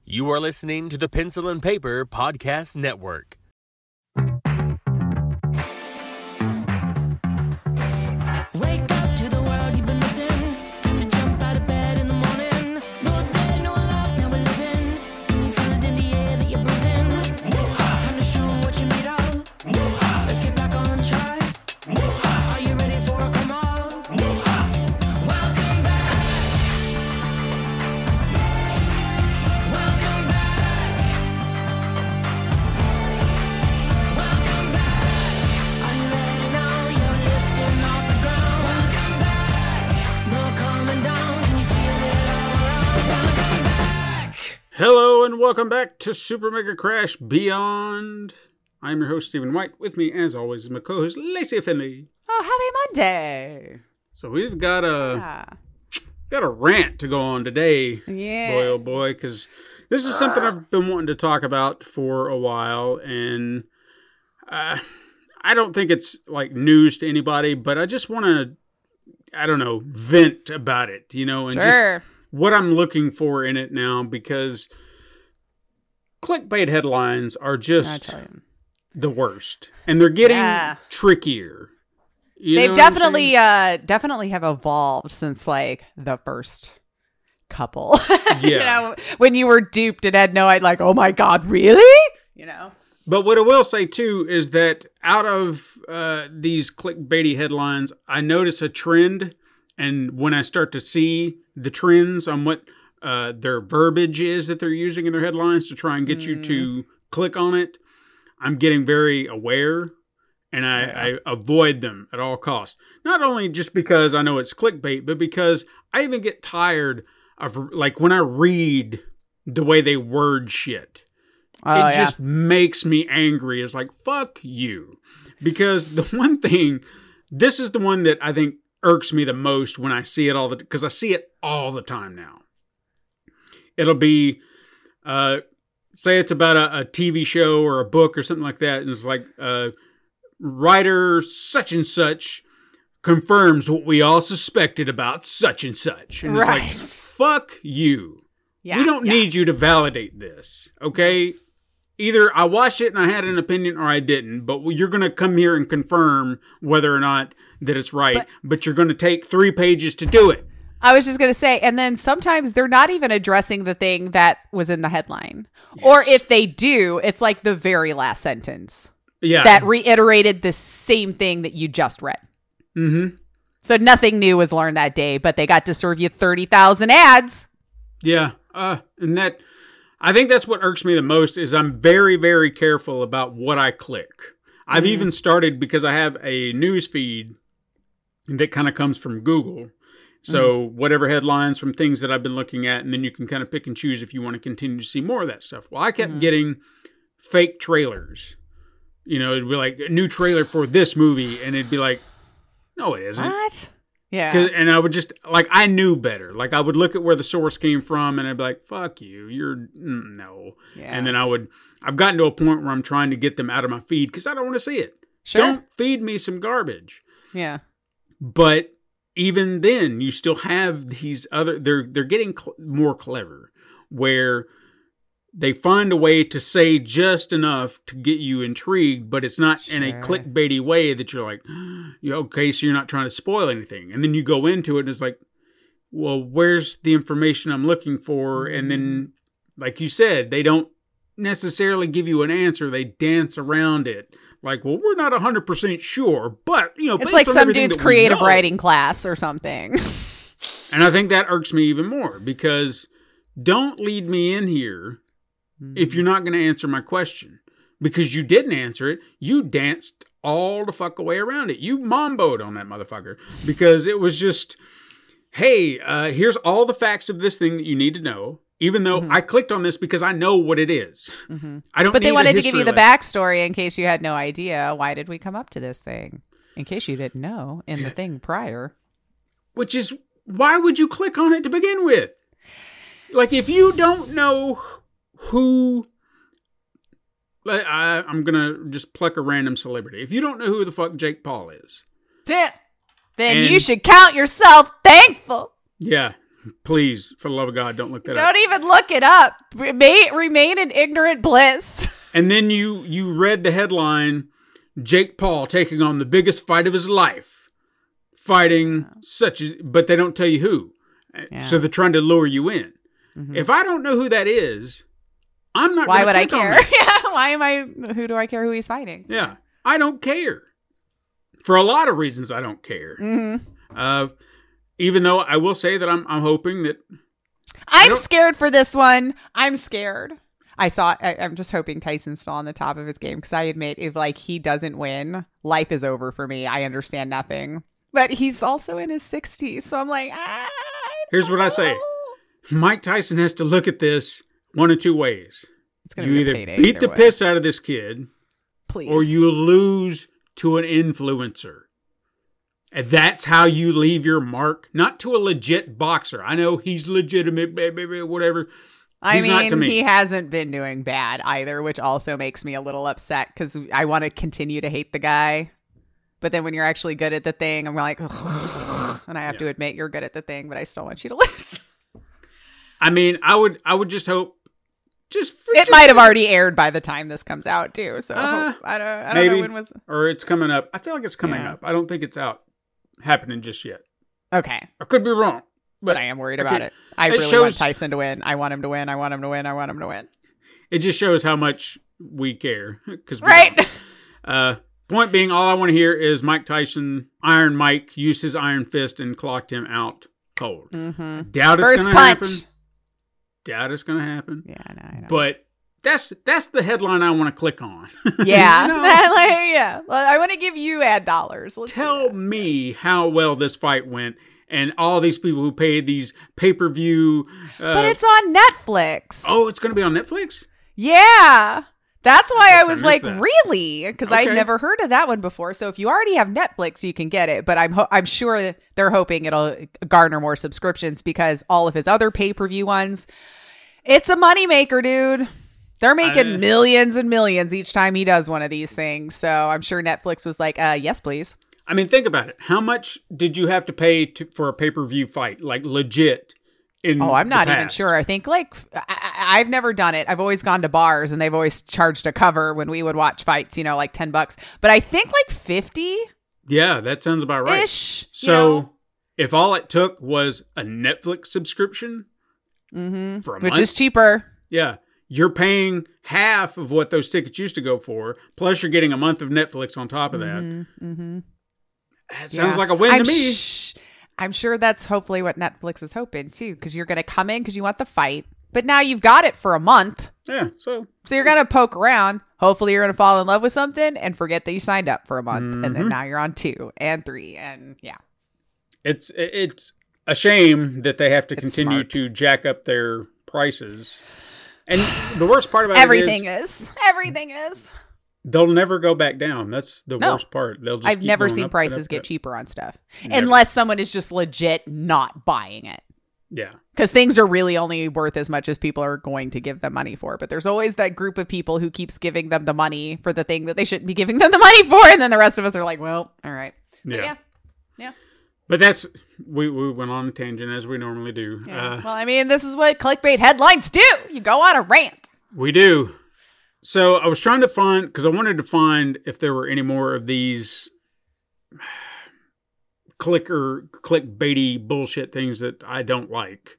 You are listening to the Pencil and Paper Podcast Network. Wake up to the world you've been missing. Time to jump out of bed in the morning. No day, no life, now we're living. Can you feel it in the air that you're breathing? Time to show 'em what you're made of. Let's get back on track. Are you ready for a come on? Welcome back. Welcome back. Welcome back. Are you ready now? You're lifting off the ground. Welcome back. No calming down. Can you feel it all around? Welcome back. Hello and welcome back to Super Mega Crash Beyond. I'm your host, Stephen White. With me, as always, is my co-host, Lacey Finley. Oh, happy Monday. So we've got a rant to go on today, Yeah. boy oh boy, because this is something I've been wanting to talk about for a while, and I don't think it's like news to anybody, but I just want to, vent about it, and just Sure. what I'm looking for in it now, because clickbait headlines are I just tell you. the worst, and they're getting Yeah. trickier. You know They've what I'm definitely saying? definitely have evolved since like the first couple. Yeah. When you were duped and had no idea, like, oh my God, really? But what I will say too is that out of these clickbaity headlines, I notice a trend, and when I start to see the trends on what their verbiage is that they're using in their headlines to try and get you to click on it, I'm getting very aware, and I avoid them at all costs. Not only just because I know it's clickbait, but because I even get tired of, like, when I read the way they word shit. It just makes me angry. It's like, fuck you. Because the one thing, this is the one that I think irks me the most when I see it because I see it all the time now. It'll be, say it's about a TV show or a book or something like that, and it's like, writer such and such confirms what we all suspected about such and such. And it's like, fuck you. Yeah. We don't need you to validate this, okay? Either I watched it and I had an opinion or I didn't, but you're going to come here and confirm whether or not that it's right, but you're going to take 3 pages to do it. I was just going to say, and then sometimes they're not even addressing the thing that was in the headline. Yes. Or if they do, it's like the very last sentence. Yeah. That reiterated the same thing that you just read. Mm-hmm. So nothing new was learned that day, but they got to serve you 30,000 ads. Yeah. And that, I think that's what irks me the most is I'm very, very careful about what I click. I've even started, because I have a news feed that kind of comes from Google. So whatever headlines from things that I've been looking at, and then you can kind of pick and choose if you want to continue to see more of that stuff. Well, I kept getting fake trailers. It'd be like a new trailer for this movie, and it'd be like, no, it isn't. What? Yeah. And I would just, like, I knew better. Like, I would look at where the source came from, and I'd be like, fuck you, no. Yeah. And then I've gotten to a point where I'm trying to get them out of my feed because I don't want to see it. Sure. Don't feed me some garbage. Yeah. But even then, you still have these other, they're getting more clever, where they find a way to say just enough to get you intrigued, but it's not in a clickbaity way that you're like, okay, so you're not trying to spoil anything. And then you go into it and it's like, well, where's the information I'm looking for? And then, like you said, they don't necessarily give you an answer. They dance around it. Like, well, we're not 100% sure, but, it's like some dude's creative writing class or something. And I think that irks me even more, because don't lead me in here if you're not going to answer my question, because you didn't answer it. You danced all the fuck away around it. You mamboed on that motherfucker, because it was just, hey, here's all the facts of this thing that you need to know. Even though I clicked on this because I know what it is. I don't. But they need wanted a to give you the history backstory in case you had no idea. Why did we come up to this thing? In case you didn't know in the thing prior. Which is, why would you click on it to begin with? Like, if you don't know who, I'm gonna just pluck a random celebrity. If you don't know who the fuck Jake Paul is, then you should count yourself thankful. Yeah. Please, for the love of God, don't look that up. Don't even look it up. Remain in ignorant bliss. And then you read the headline, Jake Paul taking on the biggest fight of his life. Fighting but they don't tell you who. Yeah. So they're trying to lure you in. If I don't know who that is, I'm not Why gonna would I click on care? that. Yeah, why am I? Who do I care who he's fighting? Yeah, I don't care. For a lot of reasons, I don't care. Even though I will say that I'm hoping that I'm scared for this one. I'm scared. I'm just hoping Tyson's still on the top of his game because I admit if he doesn't win, life is over for me. I understand nothing. But he's also in his 60s, so I'm like, here's what I say. Mike Tyson has to look at this one of two ways. It's gonna You be a either payday beat either the way. piss out of this kid, Please. or you lose to an influencer. And that's how you leave your mark. Not to a legit boxer. I know he's legitimate, whatever. He's not to me. He hasn't been doing bad either, which also makes me a little upset because I want to continue to hate the guy. But then when you're actually good at the thing, I'm like, ugh. And I have to admit you're good at the thing, but I still want you to lose. I mean, I would just hope. It might have already aired by the time this comes out too. So I don't maybe, know when was. Or it's coming up. I feel like it's coming Yeah. up. I don't think it's happening just yet. Okay, I could be wrong. but I am worried okay. about it. I It really want shows- Tyson to win. I want him to win. I want him to win. I want him to win. It just shows how much we care. Right. Point being, all I want to hear is Mike Tyson, Iron Mike, used his iron fist and clocked him out cold. Mm-hmm. Doubt it's First going to punch. happen. Doubt it's going to happen. Yeah, I know. But that's the headline I want to click on. Yeah. You know? Yeah. Well, I want to give you ad dollars. Let's do Tell that. me how well this fight went, and all these people who paid these pay-per-view. But it's on Netflix. Oh, it's going to be on Netflix? Yeah. That's why I guess I was missed like, that. really? Because I'd Okay. never heard of that one before. So if you already have Netflix, you can get it. But I'm sure that they're hoping it'll garner more subscriptions because all of his other pay-per-view ones, it's a moneymaker, dude. They're making millions and millions each time he does one of these things. So I'm sure Netflix was like, yes, please. I mean, think about it. How much did you have to pay for a pay-per-view fight? Like, legit? Oh, I'm not the even past? sure. I think I've never done it. I've always gone to bars and they've always charged a cover when we would watch fights, like $10. But I think like 50 Yeah, that sounds about right. ish. So, if all it took was a Netflix subscription for a which month, is cheaper. yeah, you're paying half of what those tickets used to go for, plus you're getting a month of Netflix on top of that. That sounds like a win to me. I'm sure that's hopefully what Netflix is hoping too, because you're going to come in because you want the fight, but now you've got it for a month. Yeah, so you're going to poke around. Hopefully you're going to fall in love with something and forget that you signed up for a month. And then now you're on 2 and 3. And yeah. it's a shame that they have to It's continue smart. to jack up their prices. And the worst part about Everything it is. Everything is. they'll never go back down. That's the No. worst part. They'll just I've keep never going seen up prices and up get and up. cheaper on stuff. Never. Unless someone is just legit not buying it. Yeah. Because things are really only worth as much as people are going to give them money for. But there's always that group of people who keeps giving them the money for the thing that they shouldn't be giving them the money for. And then the rest of us are like, well, all right. But Yeah. yeah. But that's we went on a tangent as we normally do. Yeah. Well, I mean, this is what clickbait headlines do. You go on a rant. We do. So I was trying to find, because I wanted to find if there were any more of these clickbaity bullshit things that I don't like.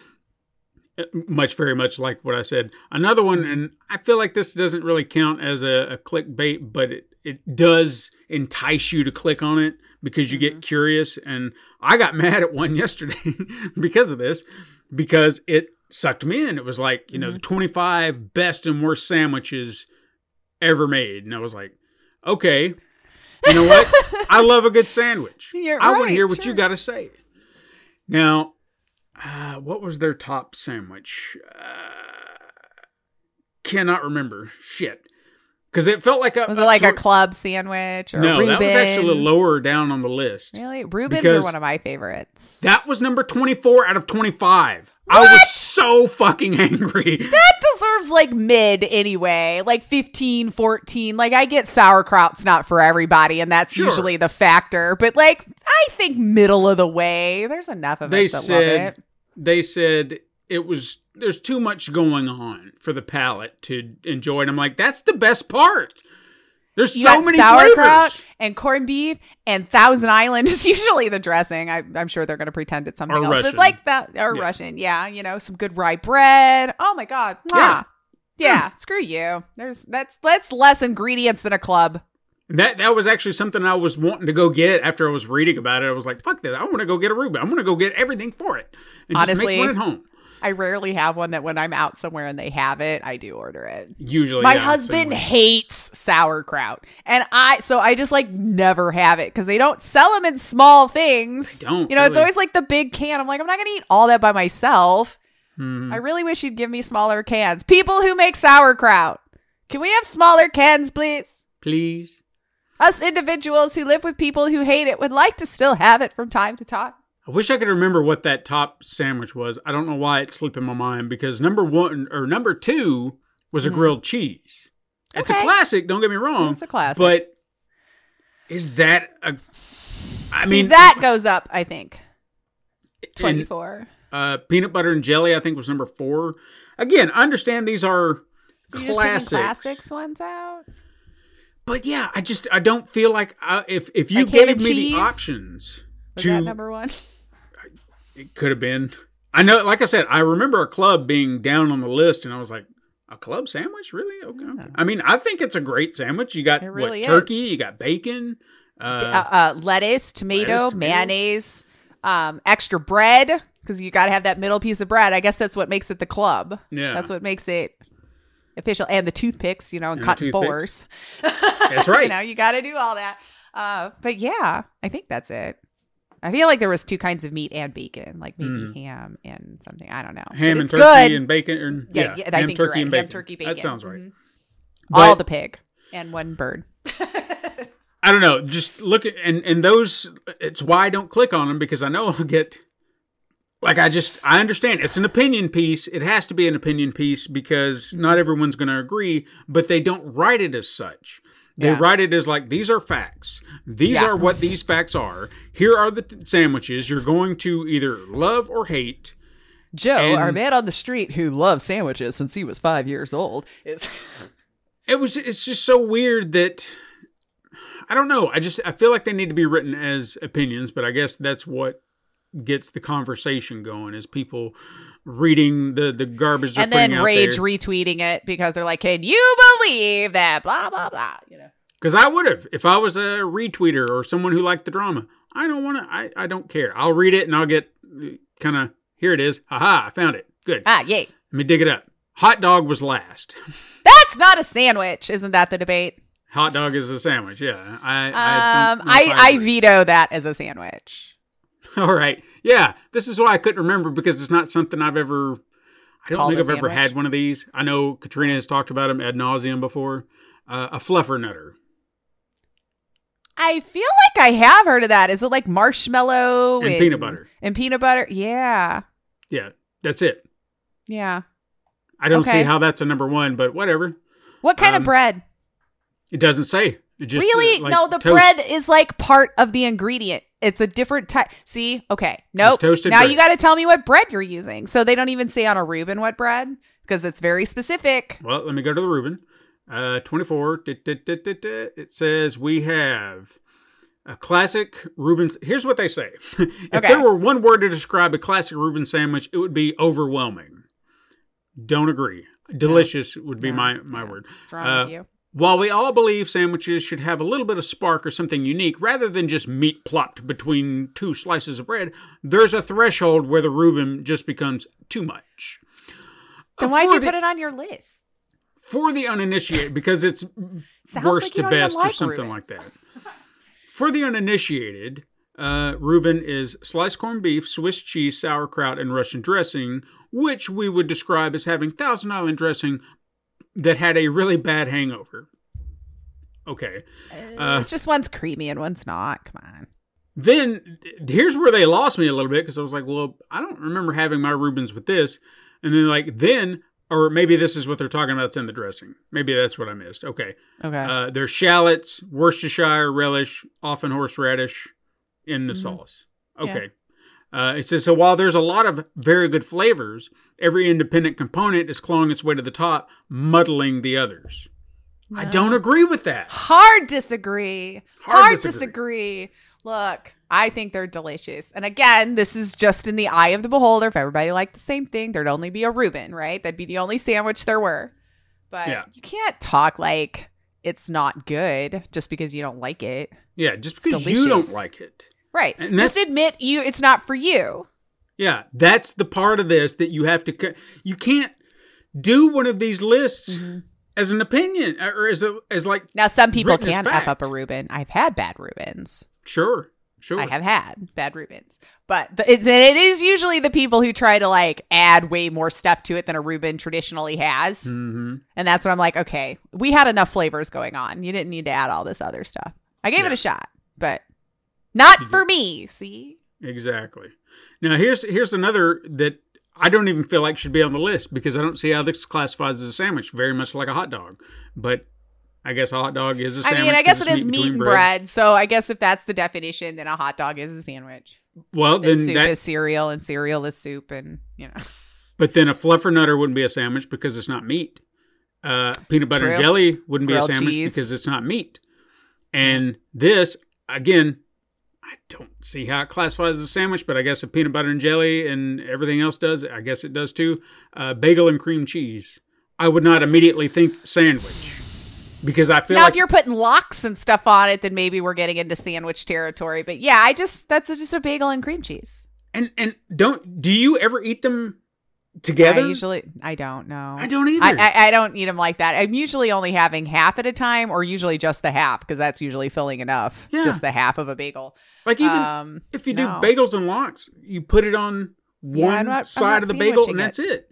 Very much like what I said. Another one, and I feel like this doesn't really count as a clickbait, but it does entice you to click on it because you get curious. And I got mad at one yesterday because of this, because it sucked me in. It was like, the 25 best and worst sandwiches ever made. And I was like, okay, you know what? I love a good sandwich. I want to hear what you got to say. Now, what was their top sandwich? Cannot remember. Shit. Because it felt like Was it like a club sandwich or a No, Reuben? that was actually lower down on the list. Really? Reubens Because are one of my favorites. That was number 24 out of 25. I was so fucking angry. That deserves like mid anyway, like 15, 14. Like I get sauerkraut's not for everybody, and that's Sure. usually the factor. But like I think middle of the way, there's enough of They us that said love it. they said there's too much going on for the palate to enjoy. And I'm like, that's the best part. There's You so got many sauerkraut flavors. and corned beef and Thousand Island is usually the dressing. I'm sure they're going to pretend it's something Or else. But Russian. it's like that. Or Yeah. Russian. Yeah. You know, some good rye bread. Oh my God. Mwah. Yeah. Screw you. That's less ingredients than a club. That was actually something I was wanting to go get after I was reading about it. I was like, fuck that. I want to go get a Reuben. I'm going to go get everything for it. And just Honestly, make one at home. I rarely have one that when I'm out somewhere and they have it, I do order it. Usually, My yeah, husband same way. hates sauerkraut, and I just like never have it because they don't sell them in small things. They don't, You know, it's really. always like the big can. I'm like, I'm not gonna eat all that by myself. Mhm. I really wish you'd give me smaller cans. People who make sauerkraut, can we have smaller cans, please? Please. Us individuals who live with people who hate it would like to still have it from time to time. I wish I could remember what that top sandwich was. I don't know why it's slipping my mind because number 2 was a grilled cheese. It's a Okay. classic, don't get me wrong. It's a classic. But is that a... I See, mean, that goes up, I think. and, 24. peanut butter and jelly, I think, was number 4. Again, I understand these are So you're just picking classics. classics ones out? But yeah, I don't feel like if you Like ham gave and me cheese? the options Was to... that number 1? It could have been. I know, like I said, I remember a club being down on the list, and I was like, a club sandwich? Really? Okay. I mean, I think it's a great sandwich. You got It really turkey, is. you got bacon. Lettuce, tomato, lettuce, tomato. mayonnaise, extra bread, because you got to have that middle piece of bread. I guess that's what makes it the club. Yeah. That's what makes it official. And the toothpicks, you know, and And the cutting toothpicks. fours. That's right. You know, you got to do all that. But yeah, I think that's it. I feel like there was 2 kinds of meat and bacon, like maybe ham and something. I don't know. Ham But and it's turkey good. and bacon. Yeah, I ham, think you're turkey, right. and bacon. Ham, turkey, bacon. That sounds right. Mhm. But All the pig and 1 bird. I don't know. Just look at and those. It's why I don't click on them because I know I'll get. Like I understand it's an opinion piece. It has to be an opinion piece because not everyone's going to agree, but they don't write it as such. They Yeah. write it as like, these are facts. These Yeah. are what these facts are. Here are the sandwiches you're going to either love or hate. Joe, And- our man on the street who loves sandwiches since he was 5 years old, is It's just so weird that I don't know. I feel like they need to be written as opinions, but I guess that's what gets the conversation going is people reading the garbage they're and then putting out rage there. retweeting it because they're like, "Can you believe that?" Blah blah blah. You know. Because I would have if I was a retweeter or someone who liked the drama. I don't want to. I don't care. I'll read it and I'll get kind of here it is. Haha! I found it. Good. Yay. Let me dig it up. Hot dog was last. That's not a sandwich, isn't that the debate? Hot dog is a sandwich. Yeah. I don't know if I agree. veto that as a sandwich. All right. Yeah. This is why I couldn't remember because it's not something I've ever. I don't Called think a I've ever sandwich? had one of these. I know Katrina has talked about them ad nauseum before. A fluffernutter. I feel like I have heard of that. Is it like marshmallow And peanut butter. And peanut butter? Yeah. Yeah. That's it. Yeah. I don't Okay. see how that's a number 1, but whatever. What kind of bread? It doesn't say. It just Really? like No, the toast. bread is like part of the ingredient. It's a different type. See? Okay. Nope. toasted Now bread. you got to tell me what bread you're using. So they don't even say on a Reuben what bread because it's very specific. Well, let me go to the Reuben. 24. It says we have a classic Reuben. Here's what they say. If Okay. there were one word to describe a classic Reuben sandwich, it would be overwhelming. Don't agree. Delicious would be my word. What's wrong with you? While we all believe sandwiches should have a little bit of spark or something unique, rather than just meat plopped between 2 slices of bread, there's a threshold where the Reuben just becomes too much. Then why'd For you the- put it on your list? For the uninitiated, because it's Sounds worst like you to don't even best or like something Reubens. like that. For the uninitiated, Reuben is sliced corned beef, Swiss cheese, sauerkraut, and Russian dressing, which we would describe as having Thousand Island dressing that had a really bad hangover. Okay. It's just one's creamy and one's not. Come on. Then here's where they lost me a little bit because I was like, well, I don't remember having my Reubens with this. And then, or maybe this is what they're talking about. It's in the dressing. Maybe that's what I missed. Okay. Okay. There's shallots, Worcestershire relish, often horseradish in the sauce. Okay. It says, so while there's a lot of very good flavors, every independent component is clawing its way to the top, muddling the others. I don't agree with that. Hard disagree. Hard disagree. Look, I think they're delicious. And again, this is just in the eye of the beholder. If everybody liked the same thing, there'd only be a Reuben, right? That'd be the only sandwich there were. But you can't talk like it's not good just because you don't like it. Yeah, just because you don't like it. Right. And just admit it's not for you. Yeah, that's the part of this that you have to... You can't do one of these lists as an opinion or as like... Now, some people can F up a Reuben. I've had bad Reubens. Sure. I have had bad Reubens. But it is usually the people who try to like add way more stuff to it than a Reuben traditionally has. Mm-hmm. And that's when I'm like, okay, we had enough flavors going on. You didn't need to add all this other stuff. I gave it a shot, but not for me, see? Exactly. Now, here's another that I don't even feel like should be on the list because I don't see how this classifies as a sandwich, very much like a hot dog. But I guess a hot dog is a sandwich. I mean, I guess it is meat and bread. So I guess if that's the definition, then a hot dog is a sandwich. Well, then soup is cereal and cereal is soup and, you know. But then a fluffernutter wouldn't be a sandwich because it's not meat. Peanut butter and jelly wouldn't be a sandwich because it's not meat. And this, again, I don't see how it classifies as a sandwich, but I guess a peanut butter and jelly and everything else does. I guess it does too. Bagel and cream cheese. I would not immediately think sandwich. Because I feel now, if you're putting lox and stuff on it, then maybe we're getting into sandwich territory. But yeah, that's just a bagel and cream cheese. And do you ever eat them together? I don't know. I don't either. I don't eat them like that. I'm usually only having half at a time, or usually just the half because that's usually filling enough. Yeah. Just the half of a bagel. Like even if you do bagels and lox, you put it on one side of the bagel and that's it.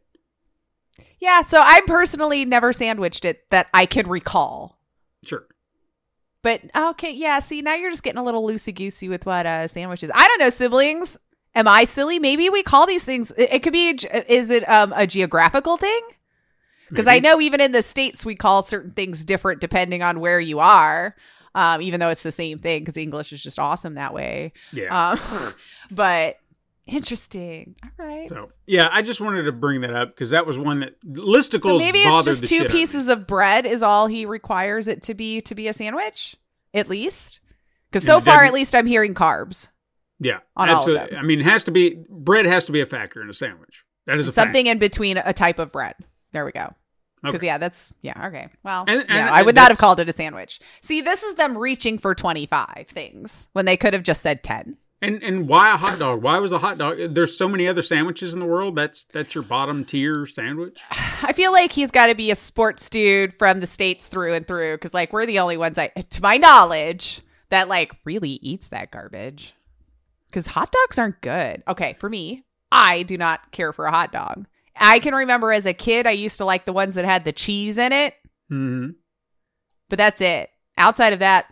Yeah, so I personally never sandwiched it that I can recall. Sure. But, okay, yeah, see, now you're just getting a little loosey-goosey with what sandwiches. I don't know, siblings. Am I silly? Maybe we call these things, it could be, is it a geographical thing? Because I know even in the States, we call certain things different depending on where you are, even though it's the same thing because English is just awesome that way. Yeah. But... Interesting. All right. So, yeah, I just wanted to bring that up because that was one that listicles bothered the shit. So maybe it's just 2 pieces of bread is all he requires it to be a sandwich, at least. Because so far, at least I'm hearing carbs. Yeah. On all of them. I mean, bread has to be a factor in a sandwich. That is something in between a type of bread. There we go. Because, okay. Well, I would not have called it a sandwich. See, this is them reaching for 25 things when they could have just said 10. And why a hot dog? Why was the hot dog? There's so many other sandwiches in the world. That's your bottom tier sandwich. I feel like he's got to be a sports dude from the States through and through. Because like we're the only ones, to my knowledge, that like really eats that garbage. Because hot dogs aren't good. Okay, for me, I do not care for a hot dog. I can remember as a kid, I used to like the ones that had the cheese in it. Mm-hmm. But that's it. Outside of that,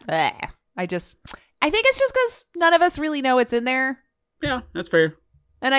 I think it's just because none of us really know what's in there. Yeah, that's fair. And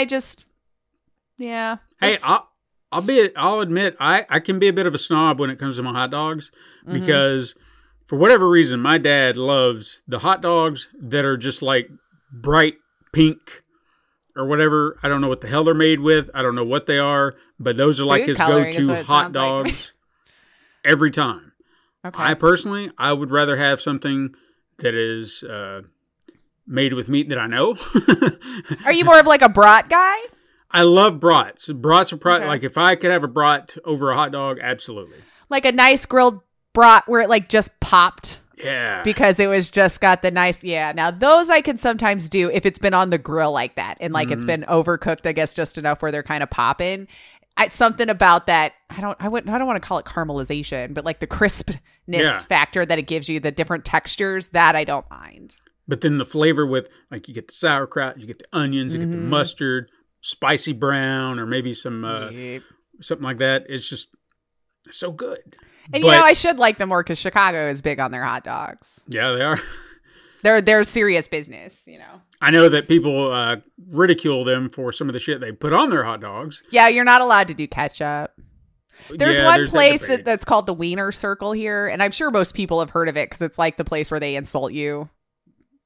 yeah. Hey, I'll admit I can be a bit of a snob when it comes to my hot dogs because for whatever reason, my dad loves the hot dogs that are just like bright pink or whatever. I don't know what the hell they're made with. I don't know what they are, but those are like his go-to hot dogs every time. Okay. I would rather have something that is made with meat that I know. Are you more of like a brat guy? I love brats. Brats are like if I could have a brat over a hot dog, absolutely. Like a nice grilled brat where it like just popped. Yeah. Because it was just got the nice, Now those I can sometimes do if it's been on the grill like that and like it's been overcooked, I guess just enough where they're kind of popping. Something about that. I don't want to call it caramelization, but like the crispness factor that it gives you, the different textures, that I don't mind. But then the flavor with like you get the sauerkraut, you get the onions, you get the mustard, spicy brown, or maybe some something like that. It's just so good. And I should like them more because Chicago is big on their hot dogs. Yeah, they are. They're serious business, I know that people ridicule them for some of the shit they put on their hot dogs. Yeah, you're not allowed to do ketchup. There's one place that's called the Wiener Circle here, and I'm sure most people have heard of it because it's like the place where they insult you.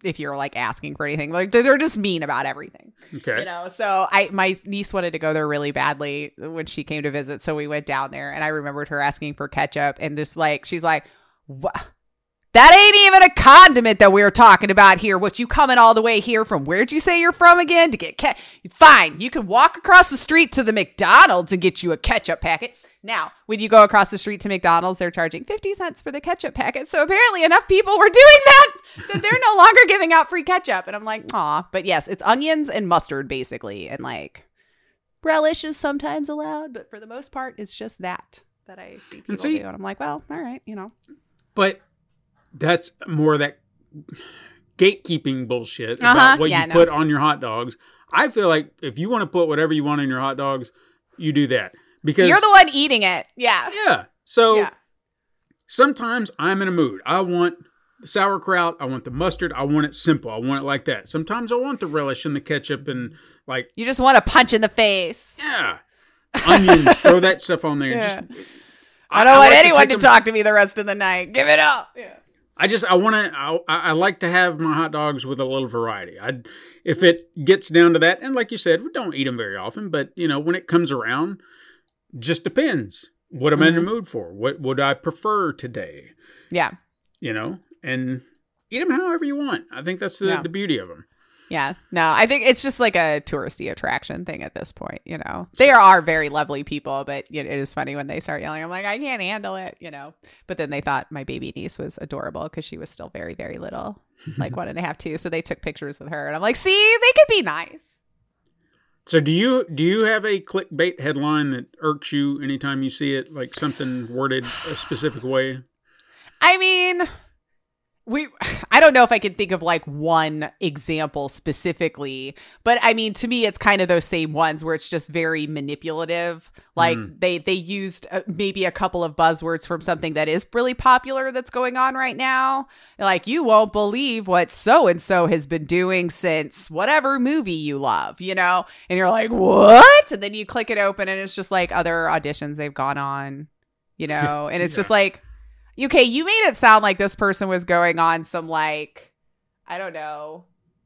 if you're like asking for anything. Like they're just mean about everything. Okay. You know, so my niece wanted to go there really badly when she came to visit. So we went down there and I remembered her asking for ketchup and just like, she's like, what? That ain't even a condiment that we're talking about here. What, you coming all the way here from where'd you say you're from again to get fine. You can walk across the street to the McDonald's and get you a ketchup packet. Now, when you go across the street to McDonald's, they're charging 50 cents for the ketchup packet. So apparently enough people were doing that they're no longer giving out free ketchup. And I'm like, aw. But yes, it's onions and mustard basically. And like relish is sometimes allowed. But for the most part, it's just that I see people do. And I'm like, well, all right, you know. But that's more of that gatekeeping bullshit about what you put on your hot dogs. I feel like if you want to put whatever you want in your hot dogs, you do that. Because you're the one eating it. Yeah. Yeah. So sometimes I'm in a mood. I want the sauerkraut. I want the mustard. I want it simple. I want it like that. Sometimes I want the relish and the ketchup and like. You just want a punch in the face. Yeah. Onions. Throw that stuff on there. Yeah. Just, I don't want anyone to talk to me the rest of the night. Give it up. Yeah. I like to have my hot dogs with a little variety. If it gets down to that, and like you said, we don't eat them very often, but you know, when it comes around, just depends. What am I in the mood for? What would I prefer today? Yeah. You know, and eat them however you want. I think that's the beauty of them. Yeah. No, I think it's just like a touristy attraction thing at this point, you know. They are very lovely people, but it is funny when they start yelling. I'm like, I can't handle it, you know. But then they thought my baby niece was adorable because she was still very, very little, like 1.5, 2. So they took pictures with her. And I'm like, see, they could be nice. So do you have a clickbait headline that irks you anytime you see it, like something worded a specific way? I mean, I don't know if I can think of like one example specifically, but I mean, to me, it's kind of those same ones where it's just very manipulative. Like they used maybe a couple of buzzwords from something that is really popular that's going on right now. Like, you won't believe what so-and-so has been doing since whatever movie you love, you know? And you're like, what? And then you click it open and it's just like other auditions they've gone on, you know? And it's just like, okay, you made it sound like this person was going on some like, I don't know,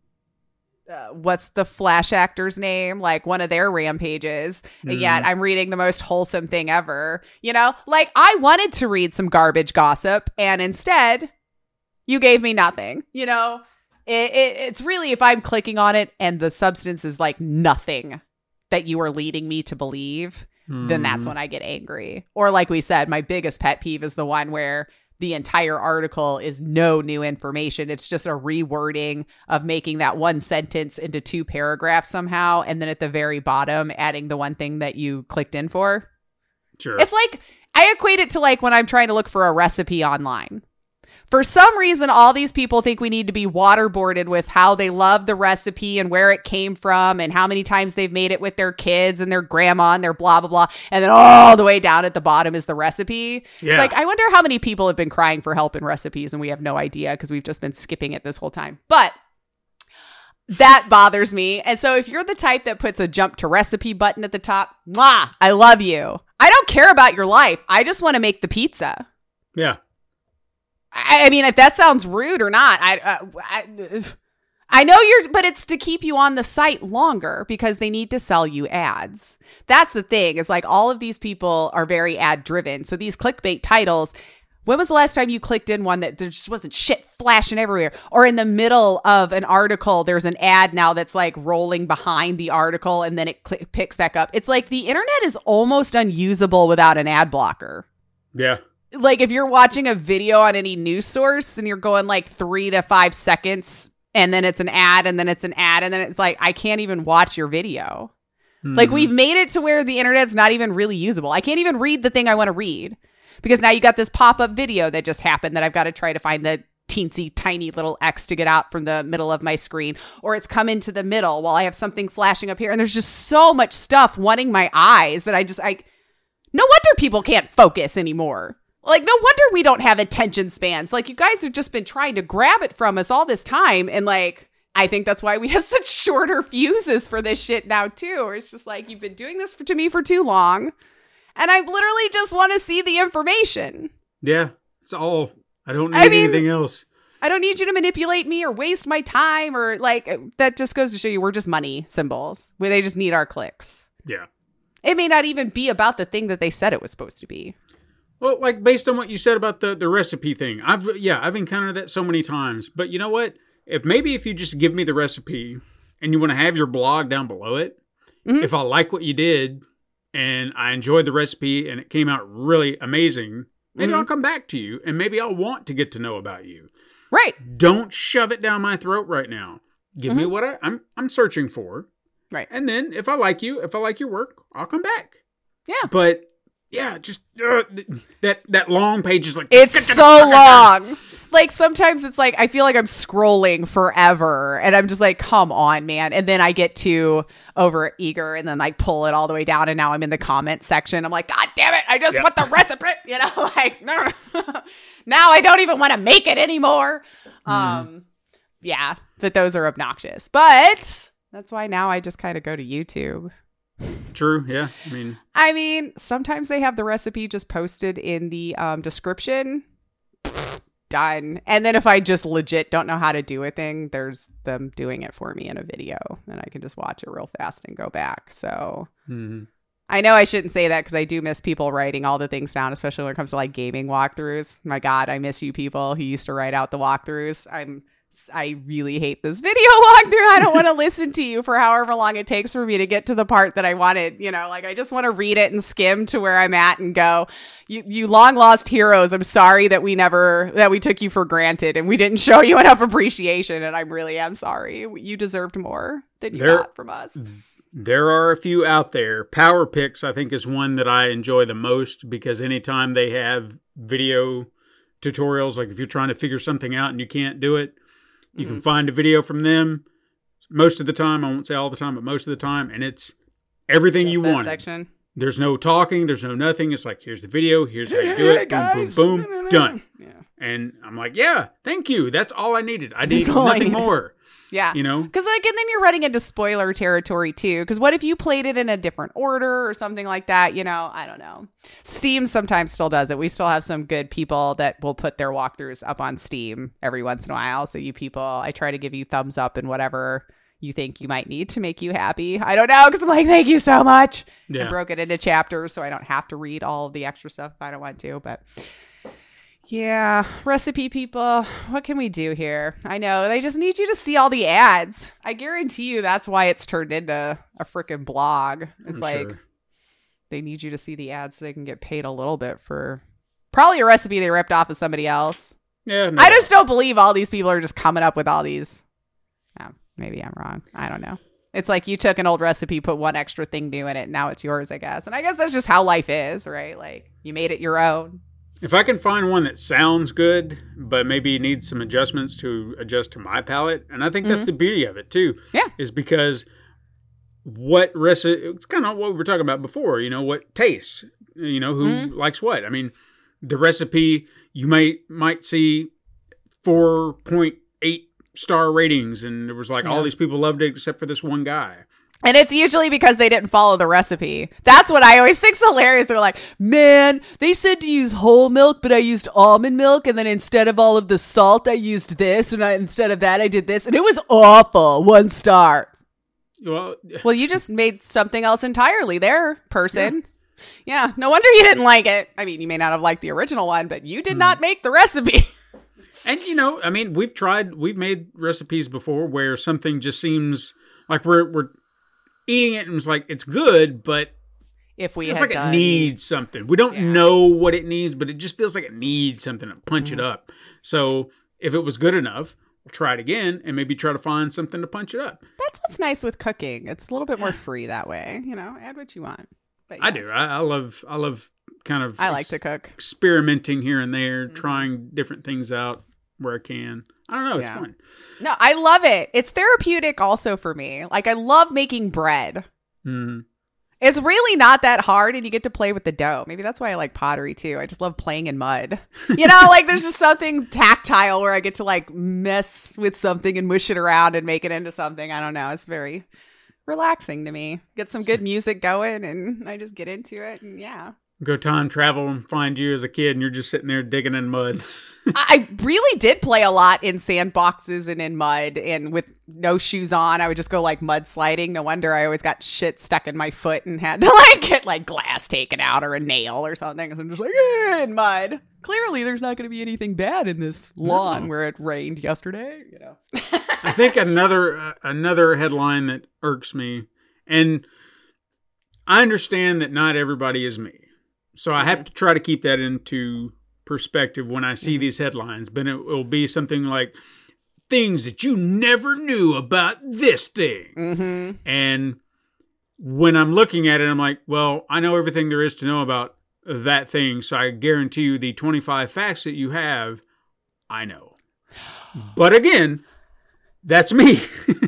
what's the Flash actor's name? Like one of their rampages. And yet I'm reading the most wholesome thing ever. You know, like I wanted to read some garbage gossip and instead you gave me nothing. You know, it's really, if I'm clicking on it and the substance is like nothing that you are leading me to believe, then that's when I get angry. Or like we said, my biggest pet peeve is the one where the entire article is no new information. It's just a rewording of making that one sentence into 2 paragraphs somehow. And then at the very bottom, adding the one thing that you clicked in for. Sure. It's like, I equate it to like when I'm trying to look for a recipe online. For some reason, all these people think we need to be waterboarded with how they love the recipe and where it came from and how many times they've made it with their kids and their grandma and their blah, blah, blah. And then all the way down at the bottom is the recipe. Yeah. It's like, I wonder how many people have been crying for help in recipes and we have no idea because we've just been skipping it this whole time. But that bothers me. And so if you're the type that puts a jump to recipe button at the top, mwah, I love you. I don't care about your life. I just want to make the pizza. Yeah. I mean, if that sounds rude or not, I know but it's to keep you on the site longer because they need to sell you ads. That's the thing. It's like all of these people are very ad driven. So these clickbait titles, when was the last time you clicked in one that there just wasn't shit flashing everywhere? Or in the middle of an article, there's an ad now that's like rolling behind the article and then it picks back up. It's like the internet is almost unusable without an ad blocker. Yeah. Like if you're watching a video on any news source and you're going like 3 to 5 seconds and then it's an ad and then it's an ad and then it's like, I can't even watch your video. Like we've made it to where the internet's not even really usable. I can't even read the thing I want to read because now you got this pop-up video that just happened that I've got to try to find the teensy tiny little X to get out from the middle of my screen, or it's come into the middle while I have something flashing up here. And there's just so much stuff wanting my eyes that no wonder people can't focus anymore. Like, no wonder we don't have attention spans. Like, you guys have just been trying to grab it from us all this time. And, like, I think that's why we have such shorter fuses for this shit now, too. It's just like, you've been doing this to me for too long. And I literally just want to see the information. Yeah, it's all. I don't need anything else. I don't need you to manipulate me or waste my time or like that just goes to show you we're just money symbols where they just need our clicks. Yeah. It may not even be about the thing that they said it was supposed to be. Well, like based on what you said about the recipe thing, I've encountered that so many times. But you know what? If you just give me the recipe and you want to have your blog down below it, if I like what you did and I enjoyed the recipe and it came out really amazing, maybe I'll come back to you and maybe I'll want to get to know about you. Right. Don't shove it down my throat right now. Give me what I'm searching for. Right. And then if I like you, if I like your work, I'll come back. Yeah. But yeah, just that long page is like it's so long. Like sometimes it's like I feel like I'm scrolling forever and I'm just like, come on, man. And then I get too over eager and then like pull it all the way down and now I'm in the comment section. I'm like, God damn it, I just want the recipe. You know, like now I don't even want to make it anymore. Yeah, but those are obnoxious. But that's why now I just kind of go to YouTube. True, yeah. I mean, sometimes they have the recipe just posted in the description. Done. And then if I just legit don't know how to do a thing, there's them doing it for me in a video. And I can just watch it real fast and go back. So I know I shouldn't say that because I do miss people writing all the things down, especially when it comes to like gaming walkthroughs. My God, I miss you people who used to write out the walkthroughs. I really hate this video walkthrough. I don't want to listen to you for however long it takes for me to get to the part that I wanted. You know, like I just want to read it and skim to where I'm at and go, you long lost heroes. I'm sorry that we took you for granted and we didn't show you enough appreciation. And I really am sorry. You deserved more than you got from us. There are a few out there. Power Picks, I think, is one that I enjoy the most because anytime they have video tutorials, like if you're trying to figure something out and you can't do it, you can find a video from them most of the time. I won't say all the time, but most of the time. And it's everything Just you that want. section. There's no talking. There's no nothing. It's like, here's the video. Here's how you do it. Boom, boom, boom. Done. Yeah. And I'm like, yeah, thank you. That's all I needed. I needed all I nothing needed. more. Yeah. You know? Because, like, and then you're running into spoiler territory, too. Because what if you played it in a different order or something like that? You know, I don't know. Steam sometimes still does it. We still have some good people that will put their walkthroughs up on Steam every once in a while. So you people, I try to give you thumbs up and whatever you think you might need to make you happy. I don't know. Because I'm like, thank you so much. Yeah. I broke it into chapters so I don't have to read all of the extra stuff if I don't want to. But yeah, recipe people, what can we do here? I know, they just need you to see all the ads. I guarantee you that's why it's turned into a freaking blog. It's they need you to see the ads so they can get paid a little bit for probably a recipe they ripped off of somebody else. Yeah, no. I just don't believe all these people are just coming up with all these. Oh, maybe I'm wrong. I don't know. It's like you took an old recipe, put one extra thing new in it, and now it's yours, I guess. And I guess that's just how life is, right? Like you made it your own. If I can find one that sounds good, but maybe needs some adjustments to adjust to my palate, and I think that's the beauty of it too. Yeah, is because what recipe? It's kind of what we were talking about before. You know, what tastes. You know, who likes what. I mean, the recipe you might see 4.8 star ratings, and there was like all these people loved it except for this one guy. And it's usually because they didn't follow the recipe. That's what I always think's hilarious. They're like, man, they said to use whole milk, but I used almond milk. And then instead of all of the salt, I used this. And instead of that, I did this. And it was awful. 1 star. Well, you just made something else entirely there, person. Yeah. No wonder you didn't like it. I mean, you may not have liked the original one, but you did not make the recipe. And, you know, I mean, we've made recipes before where something just seems like we're eating it and it's like it's good, but if we it's had like done, it needs something. We don't know what it needs, but it just feels like it needs something to punch it up. So if it was good enough, we'll try it again and maybe try to find something to punch it up. That's what's nice with cooking. It's a little bit more free that way. You know, add what you want. But I do. I love kind of. I like to cook, experimenting here and there, trying different things out where I can. I don't know. It's fun. No, I love it. It's therapeutic also for me. Like I love making bread. It's really not that hard and you get to play with the dough. Maybe that's why I like pottery too. I just love playing in mud. You know, like there's just something tactile where I get to like mess with something and mush it around and make it into something. I don't know. It's very relaxing to me. Get some good music going and I just get into it and Go time travel and find you as a kid and you're just sitting there digging in mud. I really did play a lot in sandboxes and in mud and with no shoes on. I would just go like mud sliding. No wonder I always got shit stuck in my foot and had to like get like glass taken out or a nail or something. So I'm just like in mud. Clearly there's not going to be anything bad in this lawn where it rained yesterday, you know. I think another headline that irks me, and I understand that not everybody is me. So I have to try to keep that into perspective when I see these headlines, but it will be something like things that you never knew about this thing. Mm-hmm. And when I'm looking at it, I'm like, well, I know everything there is to know about that thing. So I guarantee you the 25 facts that you have, I know. But again, that's me.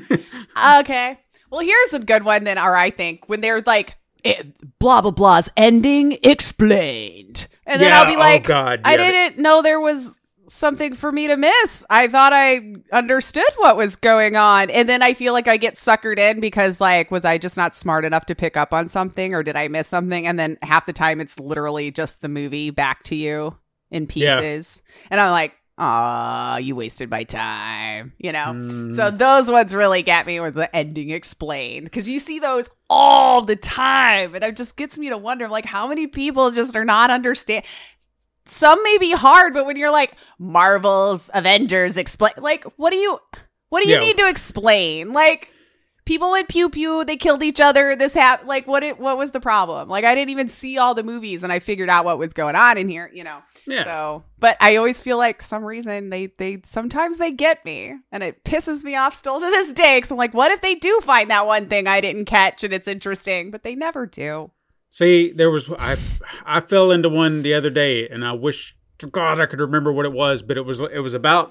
Okay. Well, here's a good one then, or I think, when they're like, blah, blah, blah's ending explained. And then Yeah, I'll be like, oh God, I yeah. didn't know there was something for me to miss. I thought I understood what was going on. And then I feel like I get suckered in because like, was I just not smart enough to pick up on something or did I miss something? And then half the time it's literally just the movie back to you in pieces. And I'm like, aw, you wasted my time, you know? So those ones really get me with the ending explained because you see those all the time. And it just gets me to wonder, like, how many people just are not understand. Some may be hard, but when you're like Marvel's Avengers explain, like, what do you Yeah. need to explain? Like, people went pew pew, they killed each other. This happened. Like, what was the problem? Like, I didn't even see all the movies, and I figured out what was going on in here. You know. Yeah. So, but I always feel like some reason they sometimes they get me, and it pisses me off still to this day. Because I'm like, what if they do find that one thing I didn't catch and it's interesting, but they never do. See, I fell into one the other day, and I wish to God I could remember what it was, but it was about.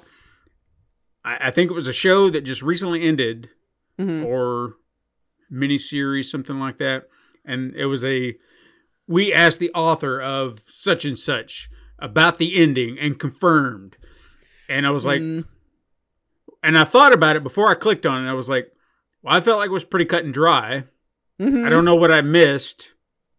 I think it was a show that just recently ended, or miniseries, something like that, and it was we asked the author of such and such about the ending and confirmed, and I was like, and I thought about it before I clicked on it. I was like, well, I felt like it was pretty cut and dry. I don't know what I missed.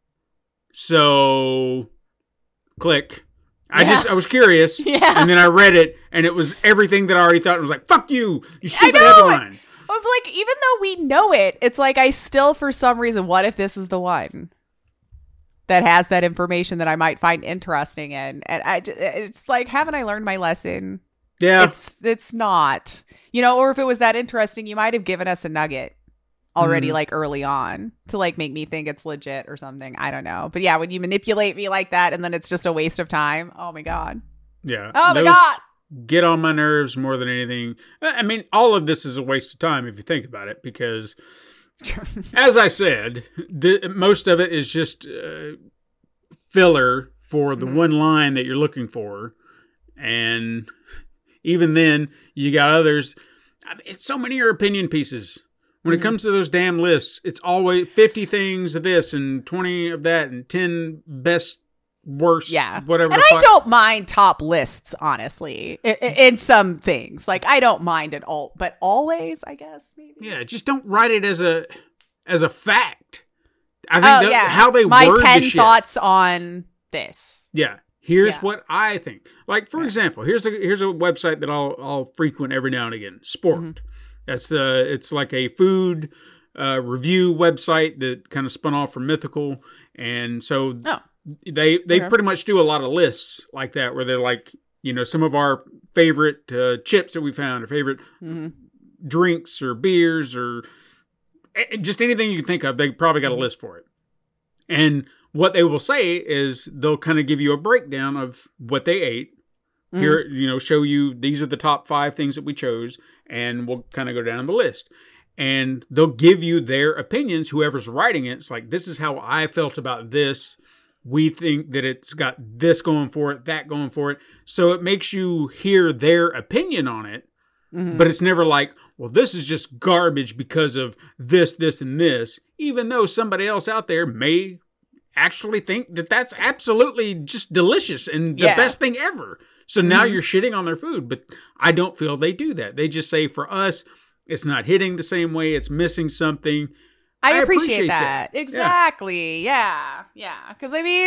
So, click. I was curious. Yeah. And then I read it, and it was everything that I already thought. It was like, fuck you stupid know! headline. Of like, even though we know it, it's like I still, for some reason, what if this is the one that has that information that I might find interesting in? And it's like, haven't I learned my lesson? Yeah. It's not, you know, or if it was that interesting, you might have given us a nugget already, like early on to like make me think it's legit or something. I don't know. But yeah, when you manipulate me like that and then it's just a waste of time. Oh my God. Yeah. Oh my Those God. Get on my nerves more than anything. I mean, all of this is a waste of time if you think about it, because as I said, most of it is just filler for the one line that you're looking for. And even then, you got others. I mean, it's so many are opinion pieces. When it comes to those damn lists, it's always 50 things of this and 20 of that and 10 best, worst, whatever. And I don't mind top lists, honestly, in some things. Like, I don't mind it all, but always, I guess, maybe. Yeah, just don't write it as a fact. I think how they my word 10 the shit. thoughts on this. Yeah. Here's what I think. Like, for example, here's a website that I'll frequent every now and again. Sport. That's it's like a food review website that kind of spun off from Mythical, and so they pretty much do a lot of lists like that, where they're like, you know, some of our favorite chips that we found, or favorite drinks or beers or just anything you can think of. They probably got a list for it, and what they will say is they'll kind of give you a breakdown of what they ate. Here, you know, show you these are the top 5 things that we chose, and we'll kind of go down the list. And they'll give you their opinions, whoever's writing it. It's like, this is how I felt about this. We think that it's got this going for it, that going for it. So it makes you hear their opinion on it, but it's never like, well, this is just garbage because of this, this, and this, even though somebody else out there may actually think that that's absolutely just delicious and the best thing ever. So now you're shitting on their food, but I don't feel they do that. They just say, for us, it's not hitting the same way. It's missing something. I appreciate that. Exactly. Yeah. Because I mean,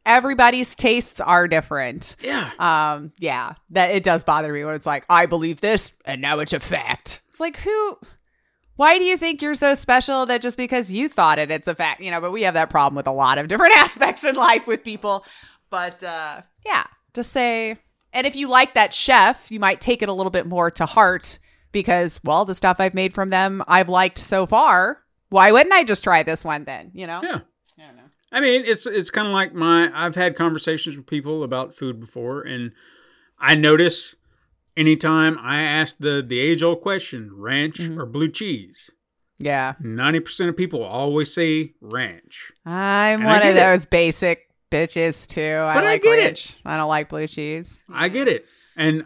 everybody's tastes are different. Yeah. Yeah, that it does bother me when it's like, I believe this and now it's a fact. It's like, why do you think you're so special that just because you thought it, it's a fact? But we have that problem with a lot of different aspects in life with people. But yeah, just say, and if you like that chef, you might take it a little bit more to heart because, well, the stuff I've made from them, I've liked so far. Why wouldn't I just try this one then? Yeah. I don't know. I mean, it's kind of like I've had conversations with people about food before, and I notice anytime I ask the age-old question, ranch or blue cheese, Yeah. 90% of people always say ranch. I'm And I one of get it. those basic bitches too. But I like get it. ranch. I don't like blue cheese. I get it. And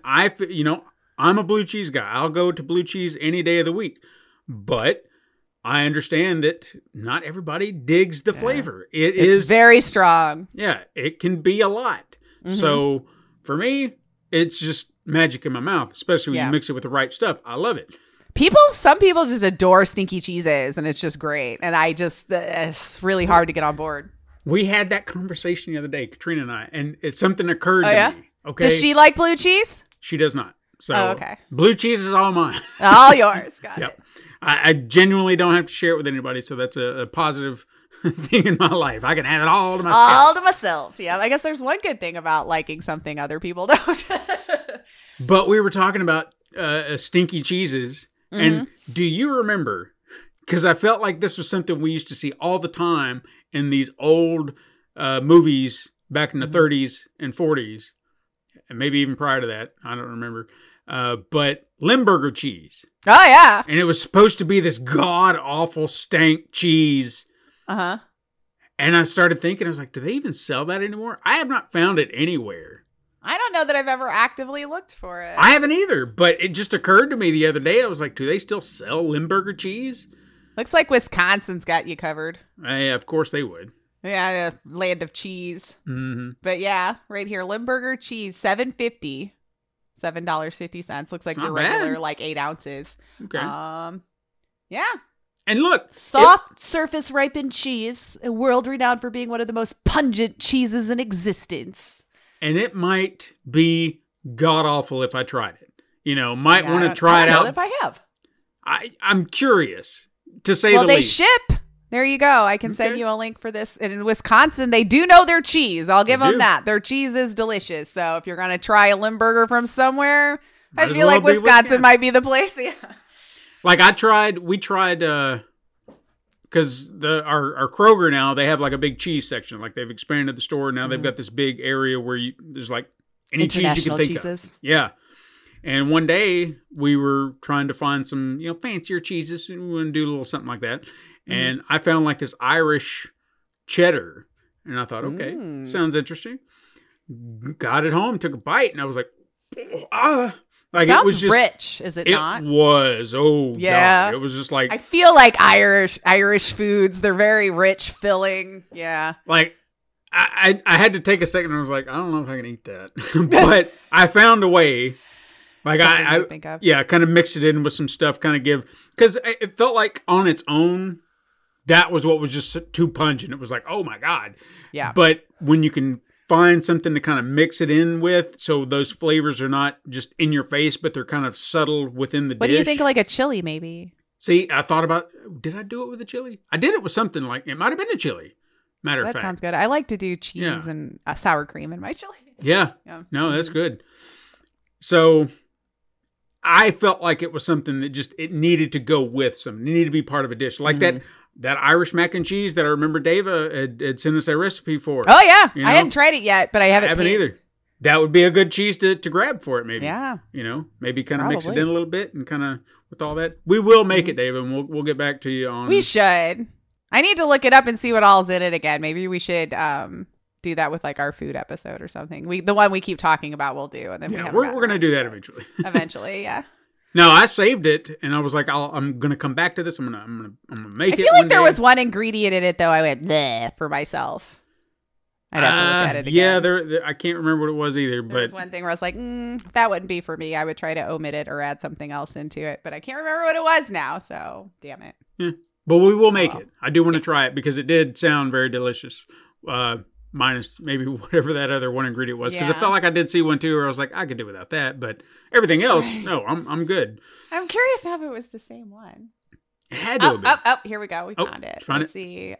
I'm a blue cheese guy. I'll go to blue cheese any day of the week. But I understand that not everybody digs the flavor. It's It's very strong. yeah, it can be a lot. So for me, it's just magic in my mouth, especially when Yeah. you mix it with the right stuff. I love it. Some people just adore stinky cheeses and it's just great. And it's really hard to get on board. We had that conversation the other day, Katrina and I, and something occurred to yeah? me. Okay. Does she like blue cheese? She does not. So Oh, okay. blue cheese is all mine. All yours. Got Yep. it. I genuinely don't have to share it with anybody, so that's a positive thing in my life. I can have it all to myself. All to myself. Yeah. I guess there's one good thing about liking something other people don't. But we were talking about stinky cheeses, and do you remember? Because I felt like this was something we used to see all the time in these old movies back in the 30s and 40s, and maybe even prior to that. I don't remember. But Limburger cheese. Oh, yeah. And it was supposed to be this god-awful stank cheese. Uh-huh. And I started thinking, I was like, do they even sell that anymore? I have not found it anywhere. I don't know that I've ever actively looked for it. I haven't either, but it just occurred to me the other day. I was like, do they still sell Limburger cheese? Looks like Wisconsin's got you covered. Yeah, of course they would. Yeah, the land of cheese. Mm-hmm. But yeah, right here, Limburger cheese, $7.50. $7.50. Looks like not your regular, bad. like 8 ounces. Okay. Yeah. And look, Soft surface ripened cheese, a world renowned for being one of the most pungent cheeses in existence. and it might be god-awful if I tried it. Might want to try I it don't know out. if I have. I'm curious, to say Well, the they least. ship. There you go. I can send Okay. you a link for this. And in Wisconsin, they do know their cheese. I'll give They them do. that. Their cheese is delicious. So if you're going to try a Limburger from somewhere, Might I as feel well like be Wisconsin Wisconsin. might be the place. Yeah. Like we tried, because our Kroger now, they have like a big cheese section. Like they've expanded the store. Now they've got this big area where there's like any cheese you can International think cheeses. of. Yeah. And one day we were trying to find some, fancier cheeses. And we want to do a little something like that. And I found like this Irish cheddar. And I thought, okay, sounds interesting. Got it home, took a bite, and I was like, like Sounds it was just rich, is it not? It was. Oh, Yeah. God. It was just like, I feel like Irish foods, they're very rich, filling. Yeah. like I had to take a second and I was like, I don't know if I can eat that. But I found a way. Like Something I to think of. yeah, kind of mix it in with some stuff, kind of because it felt like on its own, that was what was just too pungent. It was like, oh my God. Yeah. But when you can find something to kind of mix it in with, so those flavors are not just in your face, but they're kind of subtle within the dish. What do you think, like a chili, maybe? See, I thought about, did I do it with a chili? I did it with something like, it might have been a chili. Matter of That fact. sounds good. I like to do cheese Yeah. and sour cream in my chili. Yeah. Yeah. No, that's good. So I felt like it was something that just, it needed to go with something. It needed to be part of a dish. Like that Irish mac and cheese that I remember Dave had sent us a recipe for. Oh, yeah. You I know? hadn't tried it yet, but I I haven't. haven't paid- either. That would be a good cheese to grab for it, maybe. Yeah. Maybe kind of mix it Probably. in a little bit and kind of with all that. We will make it, Dave, and we'll get back to you on. We should. I need to look it up and see what all's in it again. Maybe we should do that with like our food episode or something. The one we keep talking about, we'll do, and then Yeah, we we're going to do that eventually. eventually. Yeah. No, I saved it, and I was like, I'm going to come back to this. I'm gonna make I it. feel like one there day. was one ingredient in it though. I went bleh for myself. I'd have to look at it again. Yeah, there. I can't remember what it was either, There was but one thing where I was like, that wouldn't be for me. I would try to omit it or add something else into it, but I can't remember what it was now. So damn it. we will make well. it. I do want to try it because it did sound very delicious. minus maybe whatever that other one ingredient was. Because I Yeah. felt like I did see one too where I was like, I could do without that. But everything else, no, I'm good. I'm curious now if it was the same one. It had to have been. Here we go. We Oh, found it. found Let's see.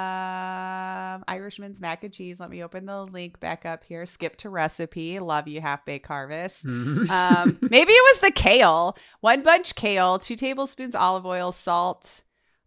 Irishman's mac and cheese. Let me open the link back up here. Skip to recipe. Love you, Half Baked Harvest. Mhm. Maybe it was the kale. 1 bunch kale, 2 tablespoons olive oil, salt,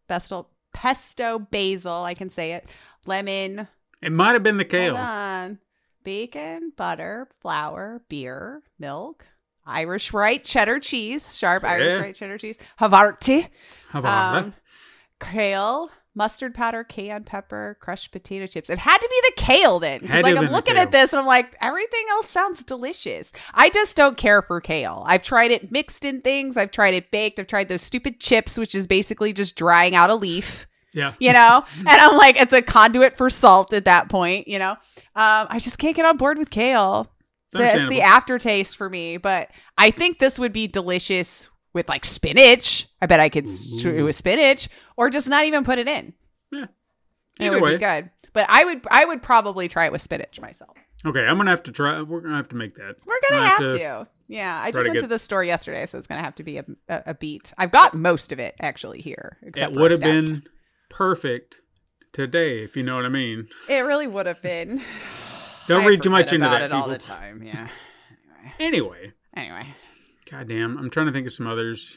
pesto basil. I can say it. Lemon. It might have been the Hold kale. on. Bacon, butter, flour, beer, milk, Irish white cheddar cheese, sharp Irish white cheddar cheese, Havarti, How about that? kale, mustard powder, cayenne pepper, crushed potato chips. It had to be the kale then. 'Cause, Had to like have I'm been the looking kale. at this and I'm like, everything else sounds delicious. I just don't care for kale. I've tried it mixed in things. I've tried it baked. I've tried those stupid chips, which is basically just drying out a leaf. Yeah. You know, and I'm like, it's a conduit for salt at that point. You know, I just can't get on board with kale. It's the understandable. aftertaste for me, but I think this would be delicious with like spinach. I bet I could do with spinach, or just not even put it in. Yeah. And it Either would way. be good. But I would probably try it with spinach myself. Okay, I'm gonna have to try. We're gonna have to make that. We're gonna I'm have to. Yeah, I try just to went get- to the store yesterday, so it's gonna have to be a beat. I've got most of it actually here, except It for would a have stout. been perfect today, if you know what I mean. It really would have been. Don't I read too much forget into about that. it all people. the time. Yeah. Anyway, Anyway. goddamn, I'm trying to think of some others.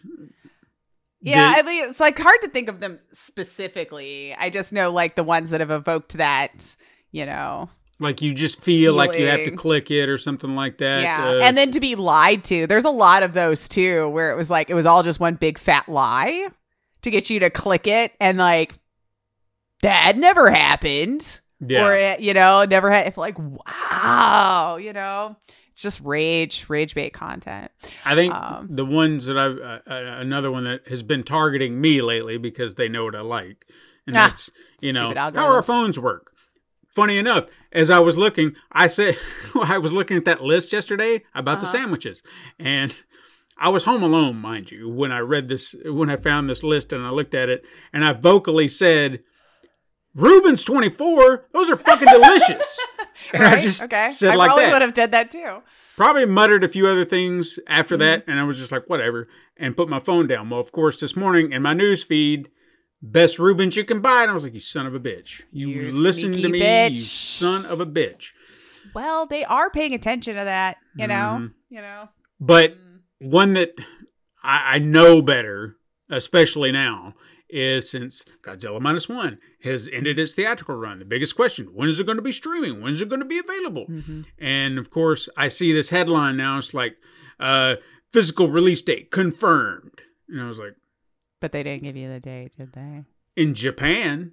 Yeah, The- I mean, it's like hard to think of them specifically. I just know like the ones that have evoked that, you know. Like you just feel like you have to Feeling. click it or something like that. Yeah. And then to be lied to. There's a lot of those too, where it was like, it was all just one big fat lie to get you to click it. And like, that never happened. yeah. Or, it, you know, never had, it's like, wow, you know, it's just rage bait content. I think um, the ones that I've another one that has been targeting me lately because they know what I like, and Ah, that's you know stupid how our algorithms. phones work. Funny enough, as I was looking, I said I was looking at that list yesterday about the sandwiches, and I was home alone, mind you, when I read this, when I found this list, and I looked at it, and I vocally said, "Reuben's 24. Those are fucking delicious." And I Right? just Okay. said I like probably that. would have did that too. Probably muttered a few other things after that, Mm-hmm. and I was just like, whatever, and put my phone down. Well, of course, this morning in my news feed, best Reubens you can buy, and I was like, you son of a bitch. You listen to sneaky me, bitch. you son of a bitch. Well, they are paying attention to that, you know? Mhm. You know? But one that I know better, especially now, is since Godzilla Minus One has ended its theatrical run. The biggest question, when is it going to be streaming? When is it going to be available? And of course, I see this headline now. It's like, physical release date confirmed. And I was like, But they didn't give you the date, did they? in Japan?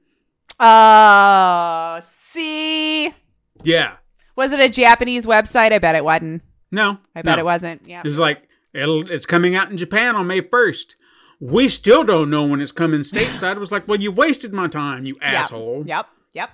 Oh, see? Yeah. Was it a Japanese website? I bet it wasn't. No. I bet no. it wasn't. Yeah. It's like, it's coming out in Japan on May 1st. We still don't know when it's coming stateside. It was like, well, you wasted my time, you asshole. Yep.